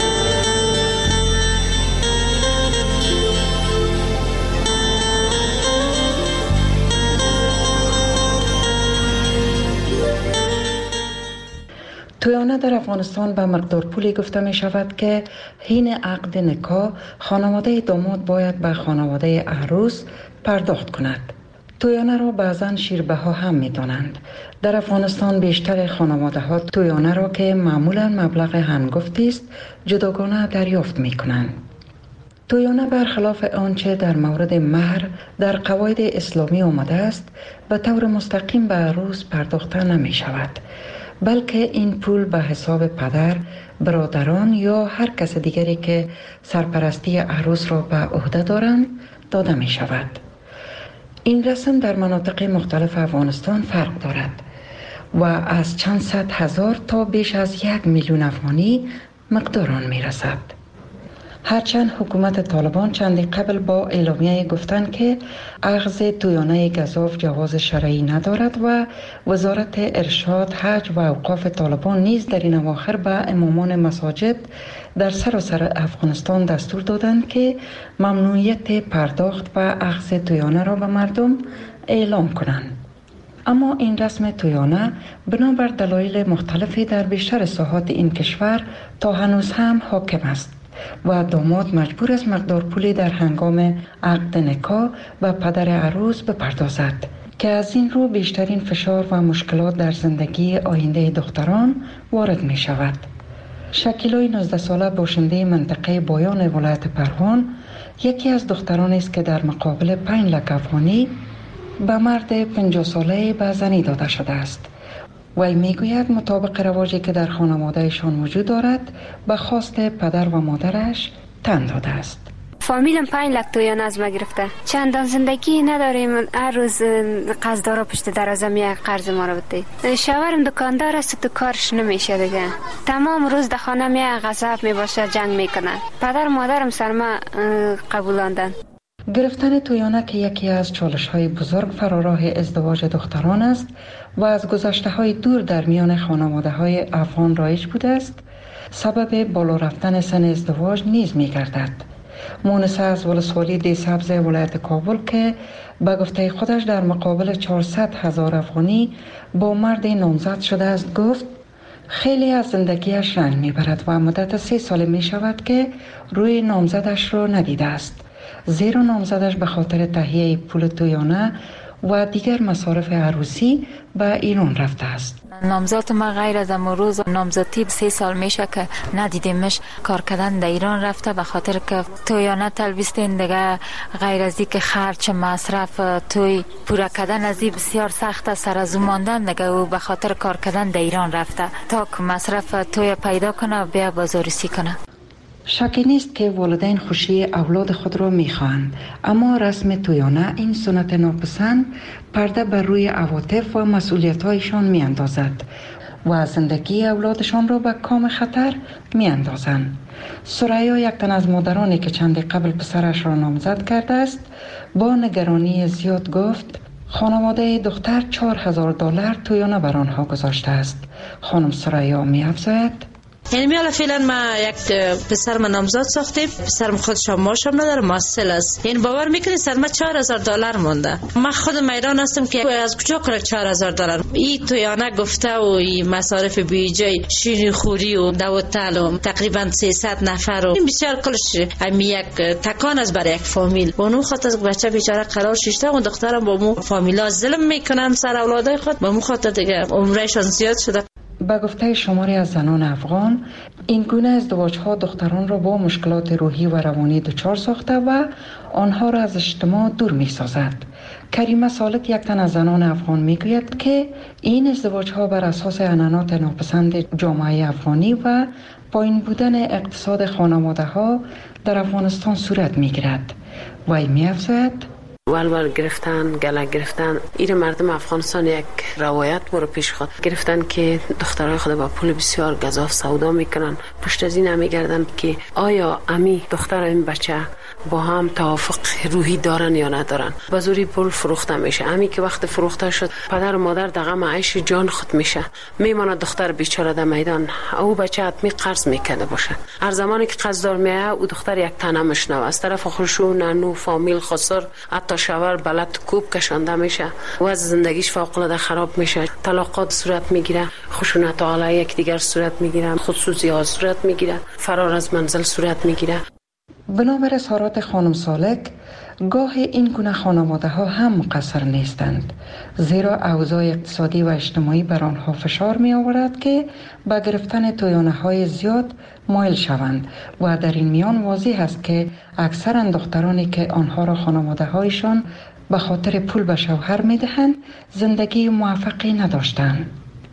تویانه در افغانستان به مقدار پولی گفته می شود که حین عقد نکاح خانواده داماد باید به خانواده عروس پرداخت کند. تویانه را بعضاً شیربها هم می دانند. در افغانستان بیشتر خانواده ها تویانه را که معمولاً مبلغ هنگفتی است جداگانه دریافت می کنند. تویانه برخلاف آنچه در مورد مهر در قواعد اسلامی آمده است به طور مستقیم به عروس پرداخته نمی شود، بلکه این پول به حساب پدر، برادران یا هر کس دیگری که سرپرستی عروس را به عهده دارند داده می شود. این رسم در مناطق مختلف افغانستان فرق دارد و از چند صد هزار تا بیش از 1,000,000 افغانی مقدار آن می رسد. هرچند حکومت طالبان چندی قبل با اعلامیه گفتند که اخذ تویانه گزاف جواز شرعی ندارد و وزارت ارشاد، حج و اوقاف طالبان نیز در این اواخر به امامان مساجد در سراسر افغانستان دستور دادند که ممنوعیت پرداخت و اخذ تویانه را به مردم اعلام کنند. اما این رسم تویانه بنابر دلایل مختلفی در بیشتر ساحات این کشور تا هنوز هم حاکم است و داماد مجبور است مقدار پولی در هنگام عقد نکاح و پدر عروس بپردازد که از این رو بیشترین فشار و مشکلات در زندگی آینده دختران وارد می شود. شکیلای 19 ساله باشنده منطقه بایان ولایت پروان یکی از دختران است که در مقابل 5 لک افغانی به مرد 50 ساله به زنی داده شده است. وی میگوید مطابق رواجی که در خانوادهشان وجود دارد به خواست پدر و مادرش تن داده است. فامیلم 5 لک تویانه از ما گرفته. چندان زندگی نداریم. هر روز قرضدارا پشت درازم یک قرض ما رو بده. شوهرم دکاندار است تو کارش نمیشه دیگه. تمام روز در خانه می غضب می باشه، جنگ میکنه. پدر و مادرم سر ما قبولاندن. گرفتن تویانه که یکی از چالش‌های بزرگ فراراه ازدواج دختران است و از گذشته‌های دور در میان خانواده‌های افغان رایج بوده است، سبب بالا رفتن سن ازدواج نیز می گردد. مونس از ولسوالی دی سبز ولایت کابل که به گفته خودش در مقابل 400,000 افغانی با مرد نامزد شده است گفت خیلی از زندگیش رنج میبرد و مدت 3 سال می شود که روی نامزدش را ندیده است، زیرا نامزدش به خاطر تهیه پول تویانه و دیگر مصارف عروسی به ایران رفته است. نامزد ما غیر از امروز نامزدی 3 سال میشه که ندیدیمش. کار کردن در ایران رفته به خاطر که تویانه تلبیستین دیگه، غیر از اینکه خرچ مصرف توی پورا کردن از این بسیار سخت سر از ماندن دیگه، او به خاطر کار کردن در ایران رفته تا که مصرف توی پیدا کنه و بیا بازاریسی کنه. شکی نیست که والدین خوشی اولاد خود را می‌خواهند، اما رسم تویانه این سنت ناپسند پرده بر روی عواطف و مسئولیت‌هایشان می‌اندازد و زندگی اولادشان را به کام خطر می‌اندازند. سریا، یک تن از مادرانی که چندی قبل پسرش را نامزد کرده است، با نگرانی زیاد گفت خانواده دختر $4,000 تویانه بر آنها گذاشته است. خانم سریا می‌افزاید یعنی میالا فعلا ما یک پسر من نامزد ساختیم، پسرم خودش ماشم نداره، محصل است. یعنی باور میکنی سر ما $4,000 مونده. من خود میدان هستم که از کجا کنه $4,000. این تویانه گفته و این مصارف بیجای شیرین خوری و دوتل و تقریبا 300 نفر و این بسیار کلش همی یک تکان از برای یک فامیل. اونو خاطر بچه بیچاره قرار شیشته اون دخترم با مو فامیلا ظلم میکنن سر اولادای خود، با مو خاطر دیگه عمرشان زیاد شده. به گفته شماری از زنان افغان، این گونه ازدواج‌ها دختران را با مشکلات روحی و روانی دچار ساخته و آنها را از اجتماع دور می‌سازد. کریمه سالک، یک تن از زنان افغان، میگوید که این ازدواج‌ها بر اساس عنعنات ناپسند جامعه افغانی و پایین بودن اقتصاد خانواده‌ها در افغانستان صورت می‌گیرد. وی می‌افزاید ولول گرفتن، گله گرفتن، این مردم افغانستان یک روایت برو پیش خود گرفتن که دخترای خود با پول بسیار گزاف سودا میکنن. پشت از این نمیگردن که آیا امی دختر این بچه با هم توافق روحی دارن یا ندارن. با زوری پول فروخته میشه. امی که وقت فروخته شد پدر و مادر دغه معیش جان خود میشه، میمونه دختر بیچاره در میدان. او بچه حتمی قرض میکنه باشه. هر زمانی که قرضدار میایه او دختر یک تنه مشنوه از طرف خوشو نانو فامیل خسر، حتی شوهر بلد کوب کشانده میشه و از زندگیش فوق العاده خراب میشه. طلاقات صورت میگیره، خشونت علیه یک دیگر صورت میگیره، خصوصی ها صورت میگیره، فرار از منزل صورت میگیره. بنابر اظهارات خانم سالک، گاه این گونه خانواده ها هم مقصر نیستند، زیرا اوضاع اقتصادی و اجتماعی بر آنها فشار می آورد که به گرفتن تویانه های زیاد مایل شوند و در این میان واضح است که اکثر دخترانی که آنها را خانواده هایشان به خاطر پول به شوهر می دهند زندگی موفقی نداشتند.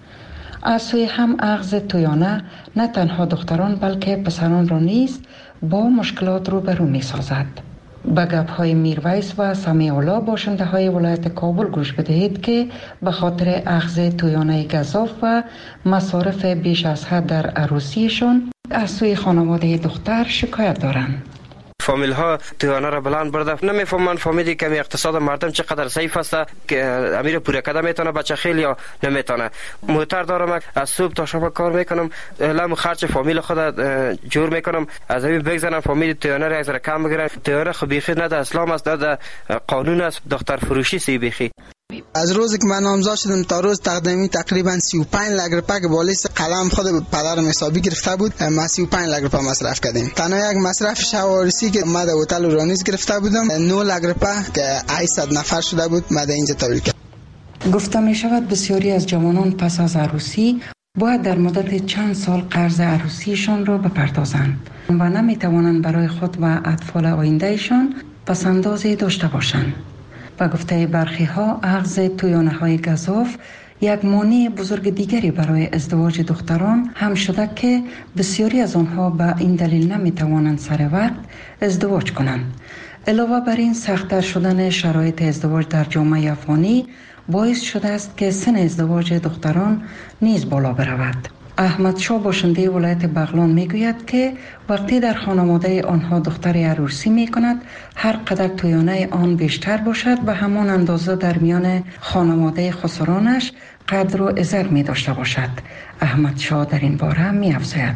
از سوی هم اخذ تویانه نه تنها دختران بلکه پسران را نیز با مشکلات روبرو می سازد. به گپ‌های میرویس و سمیع الله باشنده های ولایت کابل گوش بدهید که به خاطر اخذ تویانه گزاف و مصارف بیش از حد در عروسیشان از سوی خانواده دختر شکایت دارند. فامیل ها تویانه را بلند برده، نمیفهمن فامیلی که اقتصاد مردم چقدر ضعیف است که امیر پوره کده میتونه بچه خیلی یا نمیتونه. موتر دارم، از صبح تا شب کار میکنم، لام خرج فامیل خود جور میکنم، از این بگذارم فامیل تویانه را از کم بگیرن. تویانه خو بیخی نه در اسلام است، نه در قانون است، دختر فروشی سی بیخی. از روزی که من نامزد شدم تا روز تقریبا 35 لک روپیه که بالیس قلم خود پدرم حسابی گرفته بود، ما 35 لک روپیه مصرف کردیم. تنها یک مصرف شوارسی که ما در هتل رانیز گرفته بودم 9 لک روپیه که 800 نفر شده بود، ما در اینجا تولید کردم. گفته می شود بسیاری از جوانان پس از عروسی باید در مدت چند سال قرض عروسیشان را بپردازند و نمی توانند برای خود و اطفال آیندهشان پسندازی داشته باشند. با گفته برخی ها اخذ تویانه های گزاف یک مانع بزرگ دیگری برای ازدواج دختران هم شده که بسیاری از آنها به این دلیل نمی توانند سر وقت ازدواج کنند. علاوه بر این سخت‌تر شدن شرایط ازدواج در جامعه افغانی باعث شده است که سن ازدواج دختران نیز بالا برود. احمد شاه باشنده ولایت بغلان میگوید که وقتی در خانواده آنها دختر عروسی می کند، هر قدر تویانه آن بیشتر باشد به همان اندازه در میان خانواده خسرانش قدر و عزت می داشته باشد. احمد شاه در این باره می افزاید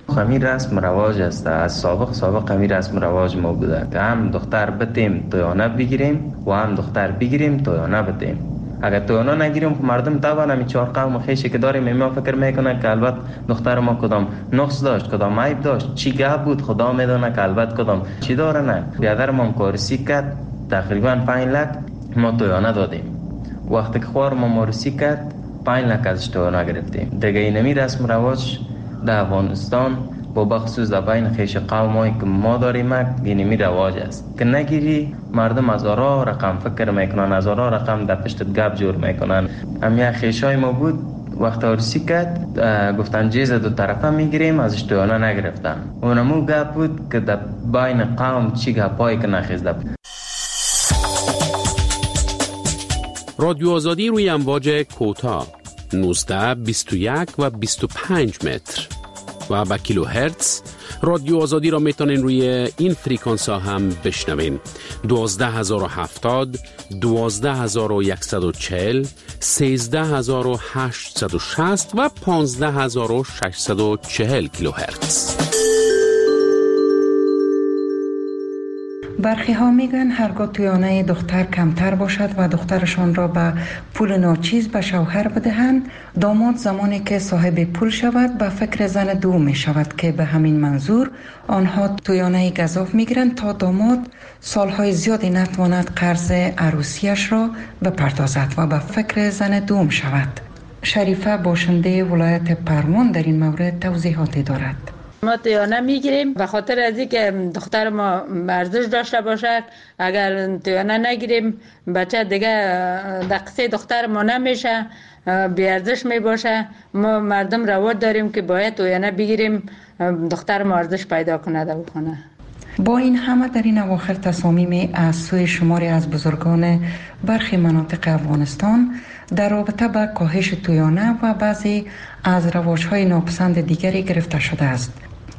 همین رسم رواج است، از سابق همین رسم رواج ما بوده که هم دختر بتیم تویانه بگیریم و هم دختر بگیریم تویانه بتیم. اگر تویانه نگیریم مردم طبعا همین 4 قوم خیشی که داریم ما فکر میکنه که البته دختر ما کدام نقص داشت، کدام عیب داشت، چی گپ بود خدا میدونه که البته کدام چی داره. نه بیادر ما کارسی کرد تقریبا 5 لک ما تویانه دادیم. وقتی که خوار ما مارسی کرد 5 لک ازش تویانه گرفتیم. دیگه اینمی رسم رواج در افغانستان با بخصوص در بین خیش قومایی که ما داریم اینمی رواج است که نگیری مردم هزارا رقم فکر میکنن، هزارا رقم در پشت گپ جور میکنن. همین خیشای ما بود وقت عروسی کرد گفتن جیز 2 طرفه میگیریم، ازش تویانه نگرفتن. اونمو گپ بود که در بین قوم چی گپایی که نخیزده. رادیو آزادی روی امواج کوتاه 19، 21 و 25 متر و با کیلو هرتز. رادیو آزادی را میتونین روی این فریکانس ها هم بشنوین: 12070، 12140، 13860 و 15640 کیلو هرتز. برخی ها میگن هرگاه تویانه دختر کمتر باشد و دخترشان را به پول ناچیز به شوهر بدهند، داماد زمانی که صاحب پول شود به فکر زن دوم می شود که به همین منظور آنها تویانه گزاف میگیرند تا داماد سالهای زیادی نتواند قرض عروسیش را بپردازد و به فکر زن دوم شود. شریفه باشنده ولایت پروان در این مورد توضیحاتی دارد. ما تویانه میگیریم به خاطر از اینکه دختر ما ارزش داشته باشد. اگر تویانه نگیریم بچه دیگه دقیقه دختر ما نمیشه، بی ارزش میباشه. ما مردم رواج داریم که باید تویانه بگیریم دختر ما ارزش پیدا کنه در خانه. با این همه در این اواخر تصامیم از سوی شماری از بزرگان برخی مناطق افغانستان در رابطه با کاهش تویانه و بعضی از رواج‌های ناپسند دیگری گرفته شده است.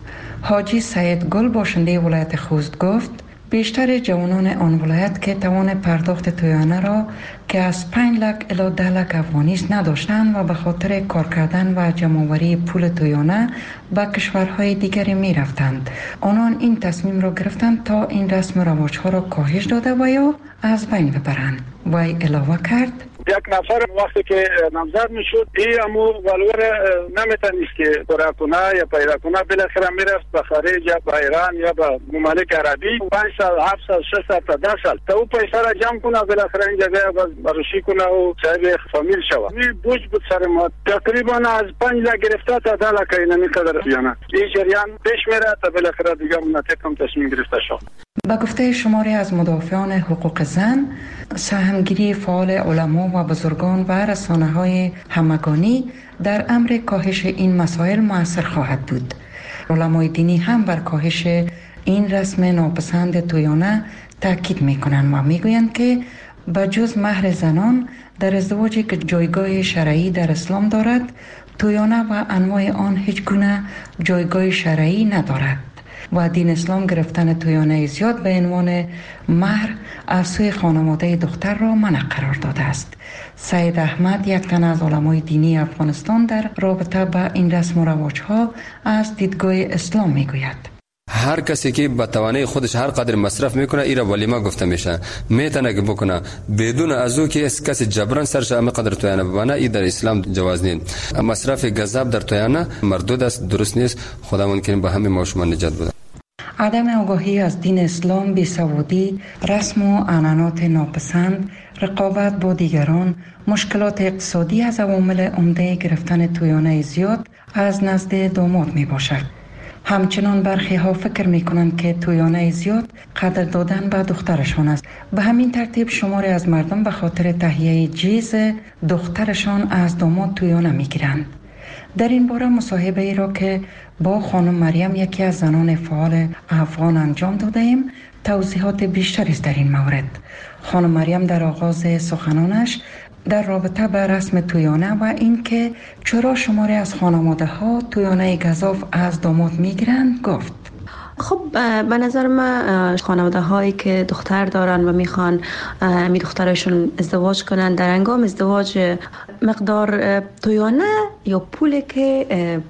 حاجی سید گل باشنده ولایت خوست گفت بیشتر جوانان آن ولایت که توان پرداخت تویانه را که از 5 لک الی 10 لک افغانی است نداشتند و به خاطر کار کردن و جمع‌آوری پول تویانه به کشورهای دیگری می رفتند. آنان این تصمیم را گرفتند تا این رسم و رواج‌ها را کاهش داده و یا از بین ببرند. وی علاوه کرد: یک نفر وقتی که نامزد میشد این امو ولور نمیتونست که پورا کنه یا پیدا کنه، بالاخره میرفت به خارج یا به ایران یا به ممالک عربی 5 سال 7 سال 6 سال تا 10 سال تا او پیسه را جمع کنه، بالاخره این جگه بروشی کنه و صاحب فامیل شود. این بوج بود سر ما تقریبا از 5 لک گرفته تا 10 لک اینمی قدر بیانه. این جریان پیش میره تا بالاخره دیگه منطقه تصمیم گرفته شد. با گفته شماری از مدافعان حقوق زن، سهمگیری فعال علما و بزرگان و رسانه‌های همگانی در امر کاهش این مسائل مؤثر خواهد بود. علمای دینی هم بر کاهش این رسم ناپسند تویانه تاکید می‌کنند و می‌گویند که بجز مهر زنان در ازدواجی که جایگاه شرعی در اسلام دارد، تویانه و انواع آن هیچ گونه جایگاه شرعی ندارد و دین اسلام گرفتن تویانه زیاد به عنوان مهر از سوی خانواده دختر را منع قرار داده است. سید احمد، یک تن از علمای دینی افغانستان، در رابطه با این رسم و رواج‌ها از دیدگاه اسلام میگوید: هر کسی که با توانای خودش هر قدر مصرف میکنه ایرا ولیمه گفته میشه، میتونه که بکنه بدون از او که کسی جبران سرش همه قدر تویانه ببنه. این در اسلام جواز نیست. مصرف گزاب در تویانه مردود است، درست نیست. خدا ممکن به همه ما شما نجات بده. عدم آگاهی از دین اسلام، بیسوادی، رسم و عنعنات ناپسند، رقابت با دیگران، مشکلات اقتصادی از عوامل عمده گرفتن تویانه زیاد از نزد داماد می باشد. همچنان برخی ها فکر می کنند که تویانه زیاد قدر دادن به دخترشان است. به همین ترتیب شماری از مردم به خاطر تهیه جیز دخترشان از داماد تویانه می گیرند. در این باره مصاحبه ای را که با خانم مریم، یکی از زنان فعال افغان، انجام داده ایم، توضیحات بیشتری است در این مورد. خانم مریم در آغاز سخنانش در رابطه با رسم تویانه و این که چرا شماری از خانواده ها تویانه گزاف از داماد میگیرند گفت: خب به نظر من خانواده هایی که دختر دارن و میخوان می دخترشون ازدواج کنن، در هنگام ازدواج مقدار تویانه یا پولی که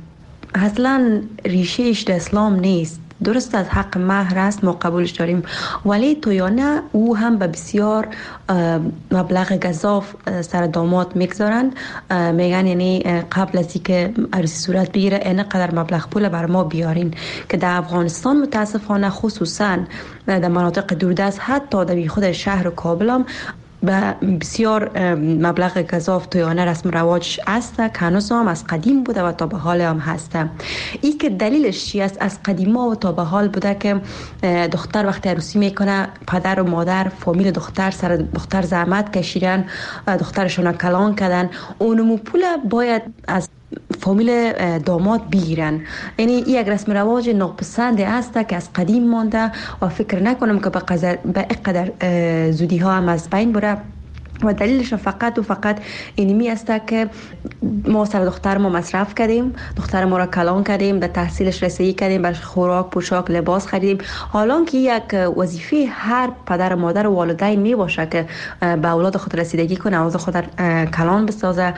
اصلا ریشهش در اسلام نیست. درست از حق مهر است، ما قبولش داریم، ولی تویانه او هم به بسیار مبلغ گزاف سر داماد میگذارند. میگن یعنی قبل از اینکه عروسی صورت بگیره این قدر مبلغ پول بر ما بیارین، که در افغانستان متاسفانه خصوصا در مناطق دوردست حتی در خود شهر کابل هم به بسیار مبلغ گزاف تویانه رسم رواج است که هنوز هم از قدیم بوده و تا به حال هم هست. این که دلیلش چی است؟ از قدیما و تا به حال بوده که دختر وقتی عروسی میکنه پدر و مادر فامیل دختر سر دختر زحمت کشیدن، دخترشون کلان کردن، اونمو پول باید از فامیل داماد بگیرن. یعنی این یک رسم رواج ناپسند است که از قدیم مانده و فکر نکنم که به اینقدر زودی ها هم از بین بره. و دلیلش فقط و فقط اینمی است که ما سر دختر ما مصرف کردیم، دختر ما را کلان کردیم، در تحصیلش رسیدگی کردیم، برش خوراک، پوشاک، لباس خریدیم. حالان که یک وظیفه هر پدر و مادر و والدین می باشه که به اولاد خود رسیدگی کنه، اولاد خود کلان بسازه.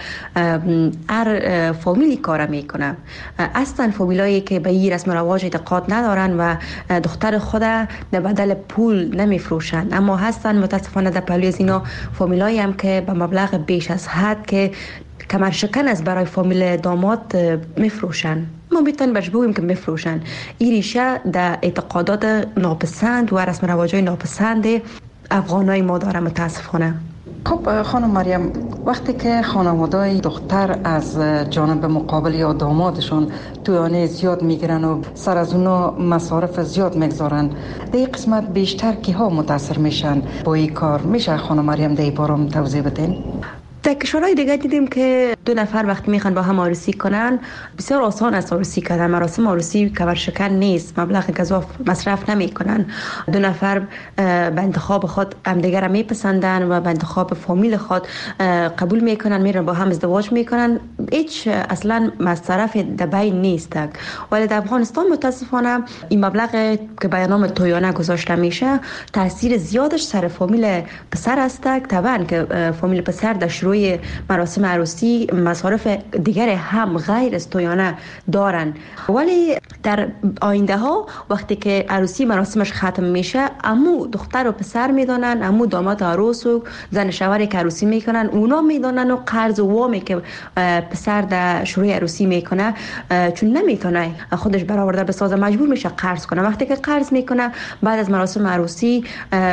هر فامیلی کار میکنه. اصلا فامیلایی که به این رسم رواج اعتقاد ندارن و دختر خود در بدل پول نمیفروشن، اما هستن متاسفانه در پهلوی از اینا فامیلایی هم که به مبلغ بیش از حد که کمر شکن از برای فامیل داماد میفروشن. ما میتونیم برش بگوییم که میفروشن. این ریشه در اعتقادات ناپسند و رسم رواجای ناپسند افغانای ما داره متاسفانه. خب خانم مریم، وقتی که خانواده‌ای دختر از جانب مقابل یا دامادشون تویانه زیاد میگیرن و سر از اونا مصارف زیاد میگذارن، در این قسمت بیشتر کی ها متاثر میشن با این کار؟ میشه خانم مریم در این باره توضیح بدین؟ در کشورهای دیگه دیدیم که دو نفر وقتی میخوان با هم عروسی کنن بسیار آسان است عروسی کردن. مراسم عروسی کمر شکن نیست، مبلغ گزاف مصرف نمیکنن. دو نفر به انتخاب خود همدیگر را میپسندن و به انتخاب فامیل خود قبول میکنن، میرن با هم ازدواج میکنن. هیچ اصلا مصرف در بین نیست. ولی در افغانستان متاسفانه این مبلغ که به نام تویانه گذاشته میشه تاثیر زیادش سر فامیل پسر است. طبعا که فامیل پسر در شروع مراسم عروسی مصارف دیگر هم غیر از تویانه دارن، ولی در آینده ها وقتی که عروسی مراسمش ختم میشه امو دختر و پسر میدانن، امو داماد عروس و زن شوهری که عروسی میکنن اونا میدانن و قرض و وامی که پسر در شروع عروسی میکنه چون نمیتونه خودش برآورده بسازه مجبور میشه قرض کنه. وقتی که قرض میکنه بعد از مراسم عروسی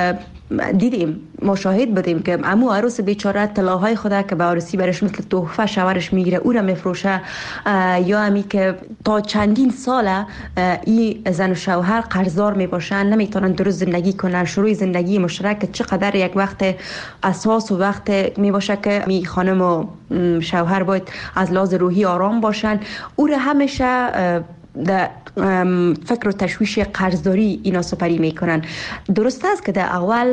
دیدیم، مشاهد بودیم که عمو عروس بیچاره طلاهای خدا که به عروسی برش مثل تحفه شوهرش میگیره او را میفروشه، یا همی که تا چندین ساله این زن و شوهر قرضدار میباشن، نمیتونن درست زندگی کنن. شروع زندگی مشترک چقدر یک وقت اساس و وقت میباشه که می خانم و شوهر باید از لحاظ روحی آرام باشن. او را همیشه در فکر و تشویش قرضداری اینا سپری میکنن. درست است که در اول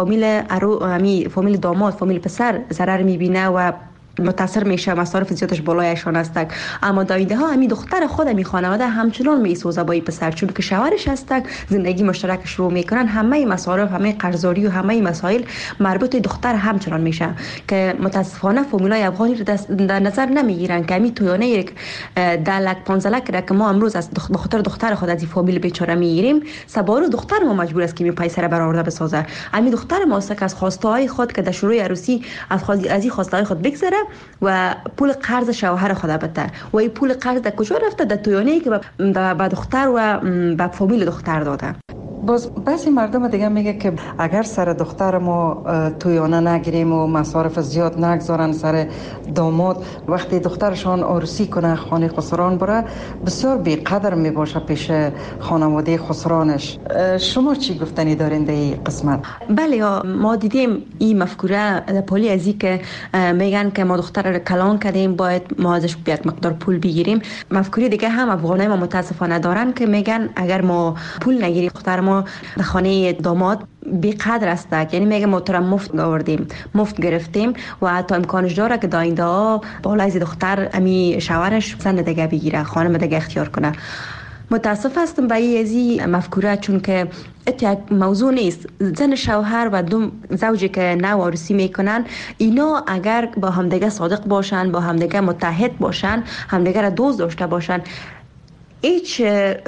فامیل داماد فامیل پسر ضرر میبینه و متاثر میشه، مصارف زیادش بالایشان است، اما در ایده ها همین دختر خود می خانواده همچنان میسوزه با این پسر، چون که شوهرش است زندگی مشترک شروع میکنن. همه مصارف، همه قرضداری و همه مسائل مربوط دختر همچنان میشه که متاسفانه فامیلای افغانی رو در نظر نمیگیرن که همین تویانه یک 10 لک 15 لک که ما امروز از بخاطر دختر خود از این فامیل بیچاره میگیریم، سبارو دختر ما مجبور است که می پیسه برآورده بسازه. همین دختر ما است که از خواسته های خود که در شروع عروسی از این خواسته های خود بگذره و پول قرض شوهر خود بده و این پول قرض در کجا رفته؟ در تویانه‌ای که به دختر و به فامیل دختر داده. باز بعضی مردم دیگه میگه که اگر سر دختر ما تویانه نگیریم و مصارف زیاد نگذارن سر داماد، وقتی دخترشان عروسی کنه خانه خسران بره بسیار بیقدر میباشه پیش خانواده خسرانش. شما چی گفتنی دارین در این قسمت؟ بله، ما دیدیم این مفکوره در پالی ازی که میگن که ما دختر رو کلان کردیم باید ما ازش یک مقدار پول بگیریم. مفکوره دیگه هم افغانای ما متاسفانه دارن که میگن اگر ما پول نگیریم دختر ما در خانه داماد بیقدر است، یعنی میگه محترم مفت آوردیم، مفت گرفتیم و حتی امکانش داره که داینده بالای دختر امی شوهرش زن دیگه بگیره، خانم دیگه اختیار کنه. متاسف هستم به این مفکوره، چون که یک موضوع نیست. زن شوهر و دو زوجی که نو عروسی میکنن اینا اگر با همدیگه صادق باشن، با همدیگه متحد باشن، همدیگه را دوست داشته باشن، هیچ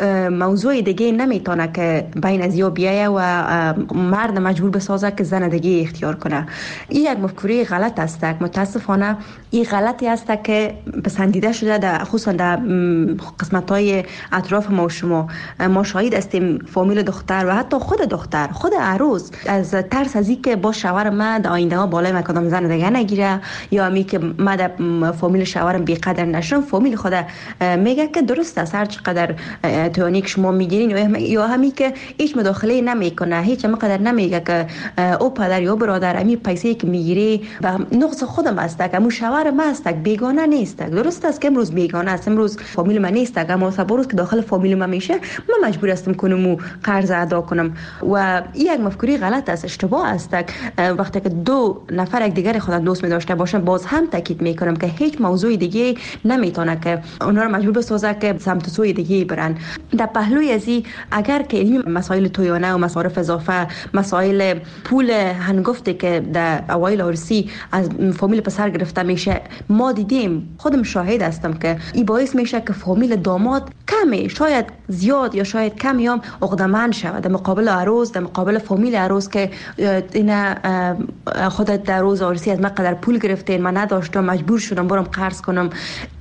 موضوع دیگه نمیتونه که بین از یا بیایه و مرد مجبور بسازه که زن دیگه اختیار کنه. این یک مفکوره غلط است. متاسفانه این غلطی است که پسندیده شده در خصوصا در قسمت‌های اطراف ما و شما. ما شاهد هستیم فامیل دختر و حتی خود دختر، خود عروس از ترس از اینکه با شوهر من در آینده ها بالای من کدام زن دیگه نگیره یا امی که من در فامیل شوهرم بی قدر نشم، فامیل خود میگه که درست است هر چقدر توانی که شما میگیرین یا همی که هیچ مداخله نمیکنه، هیچ مقدر نمیگه که او پدر یا برادر امی پیسه که میگیری و نقص خودم است که مو شوهر من است، بیگانه نیست. درست است که امروز بیگانه است، امروز فامیل من نیست، اما روز که داخل فامیل من میشه من مجبور هستم کنم قرض ادا کنم و این یک مفکوره غلط است، اشتباه است. وقتی که دو نفر یک دیگر خود دوست می داشته باشن باز هم تاکید میکنم که هیچ موضوع دیگه نمیتونه که اونها رو مجبور بسازه که سمت سوی دیگه برن. در پهلوی ازی اگر که این مسائل تویانه و مصارف اضافه، مسائل پول هنگفتی که در اوایل عروسی از فامیل پسر گرفته میشه ما دیدیم، خودم شاهد هستم که این باعث میشه که فامیل داماد کمی، شاید زیاد یا شاید کمی هم عقده‌مند شود در مقابل عروس، در مقابل فامیل عروس که اینا خودت در روز عروسی از من قدر پول گرفتین، من نداشتم مجبور شدم برم قرض کنم.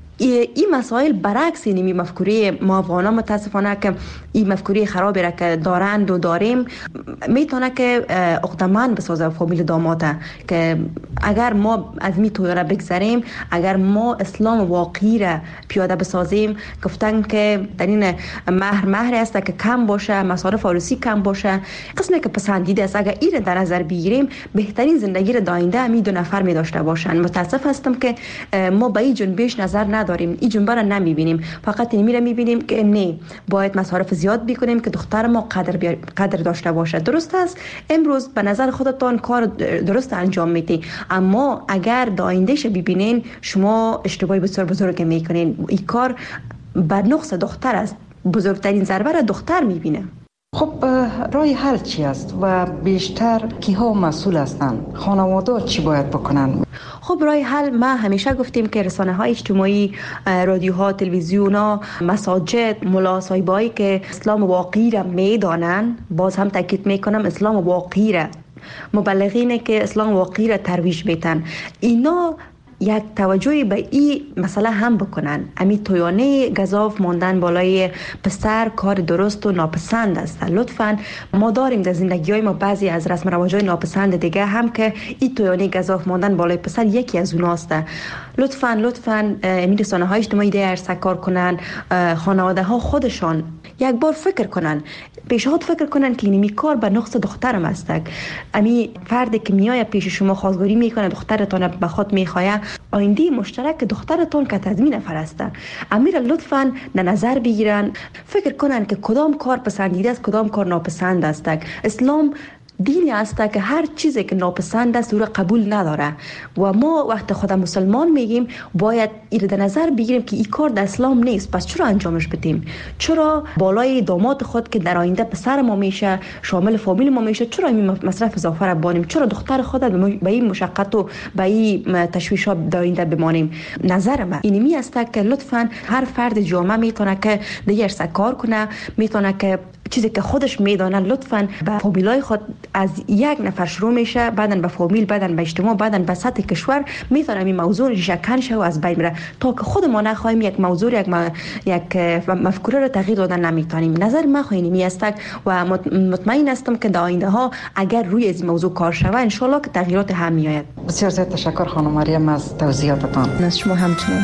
این مسائل برعکس اینمی مفکوره ما افغانا متاسفانه که این مفکوره خرابی را که دارند و داریم میتونه که عقده‌مند بسازه فامیل داماده که اگر ما از می تویانه بگذاریم، اگر ما اسلام واقعی را پیاده بسازیم، گفتن که در این مهر است که کم باشه، مصارف عروسی کم باشه، قسمی که پسندیده است، اگر این در نظر بگیریم بهترین زندگی را داینده امی دو نفر می داشته باشن. متاسف هستم که ما به این جنبش نظر نداریم، این جنبه را نمیبینیم، فقط اینمی را میبینیم که نه باید مصارف زیاد بکنیم که دختر ما قدر داشته باشه. درست است امروز به نظر خودتان کار درست انجام میدی، اما اگر در آیندهش ببینین شما اشتباهی بسیار بزرگ میکنین. این کار بر نقص دختر است، بزرگترین ضربه را دختر میبینه. خب راه حل چی است و بیشتر کیها مسئول هستند؟ خانواده چی باید بکنن؟ خب راه حل ما همیشه گفتیم که رسانه‌های اجتماعی، رادیوها، تلویزیون‌ها، مساجد، ملا صاحبایی که اسلام واقعی را میدانن، باز هم تاکید میکنم اسلام واقعی را، مبلغینه که اسلام واقعی را ترویج میتن، اینا یک توجهی به این مسئله هم بکنن. امی تویانه گزاف ماندن بالای پسر کار درست و ناپسند است. لطفاً ما داریم در زندگی های ما بعضی از رسم رواج‌های ناپسند دیگه هم که این تویانه گزاف ماندن بالای پسر یکی از اوناست. لطفاً این رسانه‌های اجتماعی دیگر سکار کنن، خانواده ها خودشان یک بار فکر کنن، پیشنهاد فکر کنن که اینمی کار به نقص دخترم است. امی فردی که میای پیش شما خواستگاری میکنه، دخترتون به خود میخواه، آینده مشترک دخترتون که تضمین نفر است. امیر لطفاً نظر بگیرن، فکر کنن که کدام کار پسندیده است، کدام کار ناپسند است. اسلام دینی است که هر چیزی که ناپسند است او را قبول نداره و ما وقت خود مسلمان میگیم باید این در نظر بگیریم که این کار در اسلام نیست، پس چرا انجامش بدیم؟ چرا بالای داماد خود که در آینده پسر ما میشه، شامل فامیل ما میشه، چرا این مصرف اضافه را بانیم؟ چرا دختر خود به این مشقت و به این تشویشات در آینده بمانیم؟ نظر من اینمی است که لطفاً هر فرد جامعه میتونه که دیگر سکار کنه، میتونه که چیزی که خودش میدانه لطفاً به فامیلای خود از یک نفر شروع میشه، بعداً به فامیل، بعداً به اجتماع، بعداً به سطح کشور میتونم این موضوع ریشه کن شه و از بین بره تا که خود ما نخواهیم یک موضوع یک مفکوره رو تغییر دادن نمیتونیم. نظر من خواهینمی است و مطمئن هستم که در آینده ها اگر روی از این موضوع کار شود ان شاء الله که تغییرات هم میآید. بسیار زیاد تشکر خانم مریم از توضیحاتتان. از شما همچنین.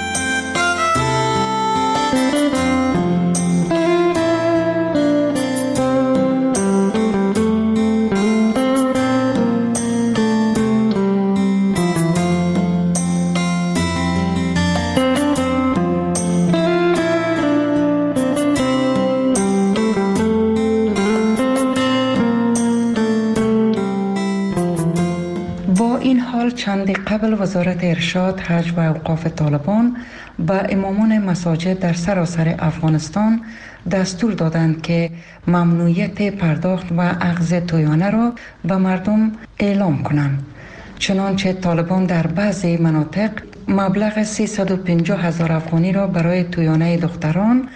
چند قبل وزارت ارشاد، حج و اوقاف طالبان به امامان مساجد در سراسر افغانستان دستور دادند که ممنوعیت پرداخت و اخذ تویانه را به مردم اعلام کنند. چنانچه طالبان در بعضی مناطق مبلغ 350,000 افغانی را برای تویانه دختران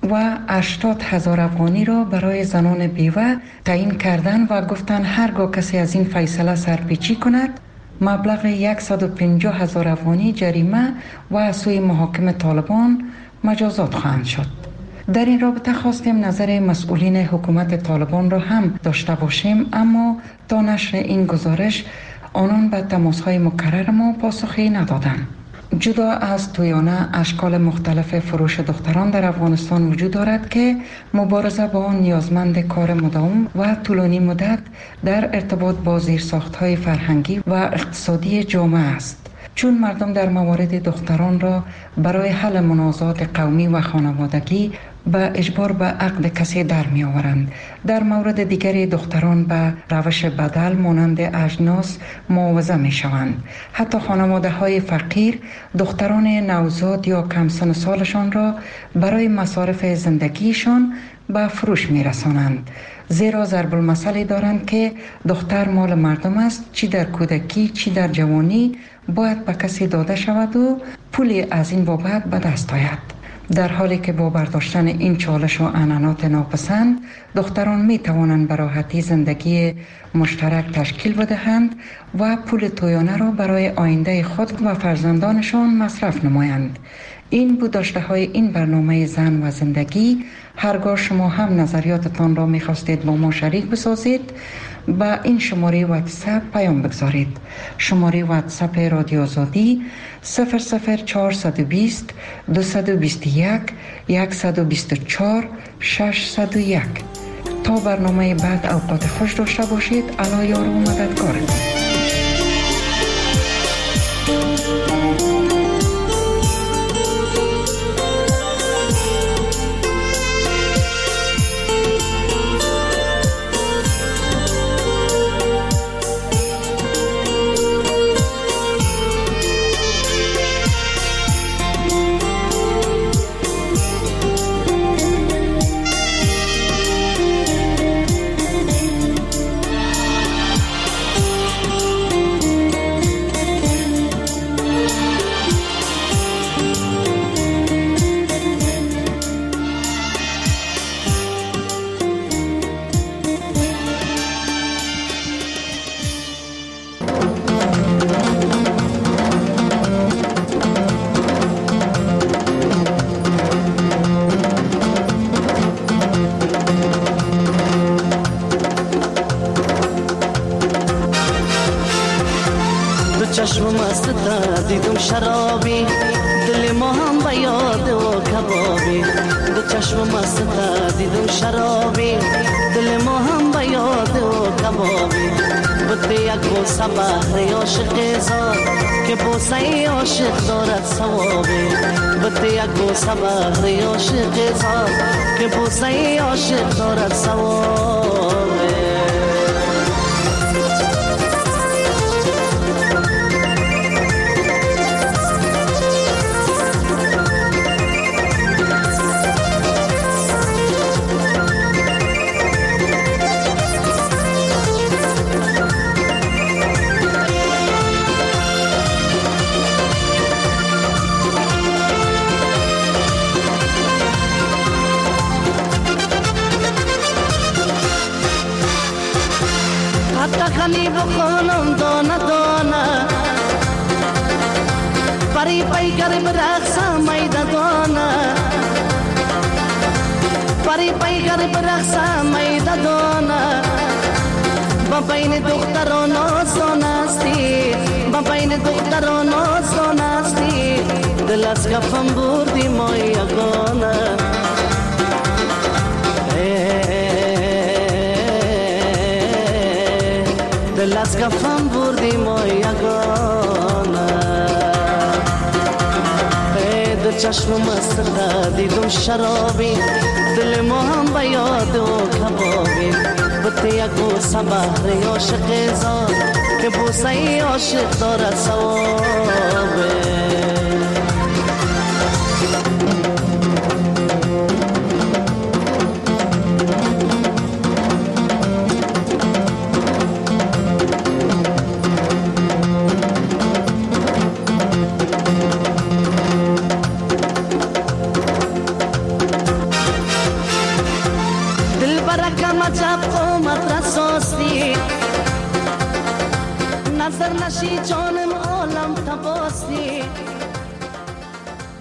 و 80,000 افغانی را برای زنان بیوه تعیین کردن و گفتن هرگاه کسی از این فیصله سرپیچی کند مبلغ 150,000 افغانی جریمه و از سوی محاکم طالبان مجازات خواهند شد. در این رابطه خواستیم نظر مسئولین حکومت طالبان را هم داشته باشیم، اما تا نشر این گزارش آنان به تماس‌های مکرر ما پاسخی ندادند. جدا از تویانه اشکال مختلف فروش دختران در افغانستان وجود دارد که مبارزه با آن نیازمند کار مداوم و طولانی مدت در ارتباط با زیرساخت‌های فرهنگی و اقتصادی جامعه است، چون مردم در موارد دختران را برای حل منازعات قومی و خانوادگی به اجبار به عقد کسی در می آورند. در مورد دیگری دختران به روش بدل مانند اجناس معاوضه می شوند. حتی خانواده های فقیر دختران نوزاد یا کم سن سالشان را برای مصارف زندگیشان به فروش می رسانند، زیرا ضرب المثلی دارند که دختر مال مردم است، چی در کودکی چی در جوانی باید به کسی داده شود و پولی از این بابت به دست آید. در حالی که با برداشتن این چالش و عنعنات ناپسند دختران می توانند به راحتی زندگی مشترک تشکیل بدهند و پول تویانه را برای آینده خود و فرزندانشان مصرف نمایند. این بود داشته های این برنامه زن و زندگی. هرگاه شما هم نظریاتتان را می خواستید با ما شریک بسازید با این شماره واتساپ پیام بگذارید. شماره واتساپ رادیو آزادی 00420 221 124 601. تا برنامه بعد اوقات خوش داشته باشید. الله یار و مددگارتان. چشم مست دیدم شرابی دل ما هم به یاد و کبابی. دو چشم مست دیدم شرابی دل ما هم به یاد و کبابی. بده یک بوسه بهر عاشق زاد که بوسه عاشق دارد ثوابی. بده یک بوسه بهر عاشق زاد که بوسه عاشق دارد ثوابی. خانی بخونم دانه دانه پری پیکر برقصم میده دانه پری پیکر برقصم میده دانه با بین دختران آسان استی با بین دختران آسان استی دل از کفم بردی ما یگانه دل از کفم بردی ما یگانه. دو چشم مست دیدم شرابی دل ما هم به یاد و کبابی. بده یک بوسه بهر عاشق زاد که بوسه عاشق دارد ثوابی. آتشی جانم عالم تباستی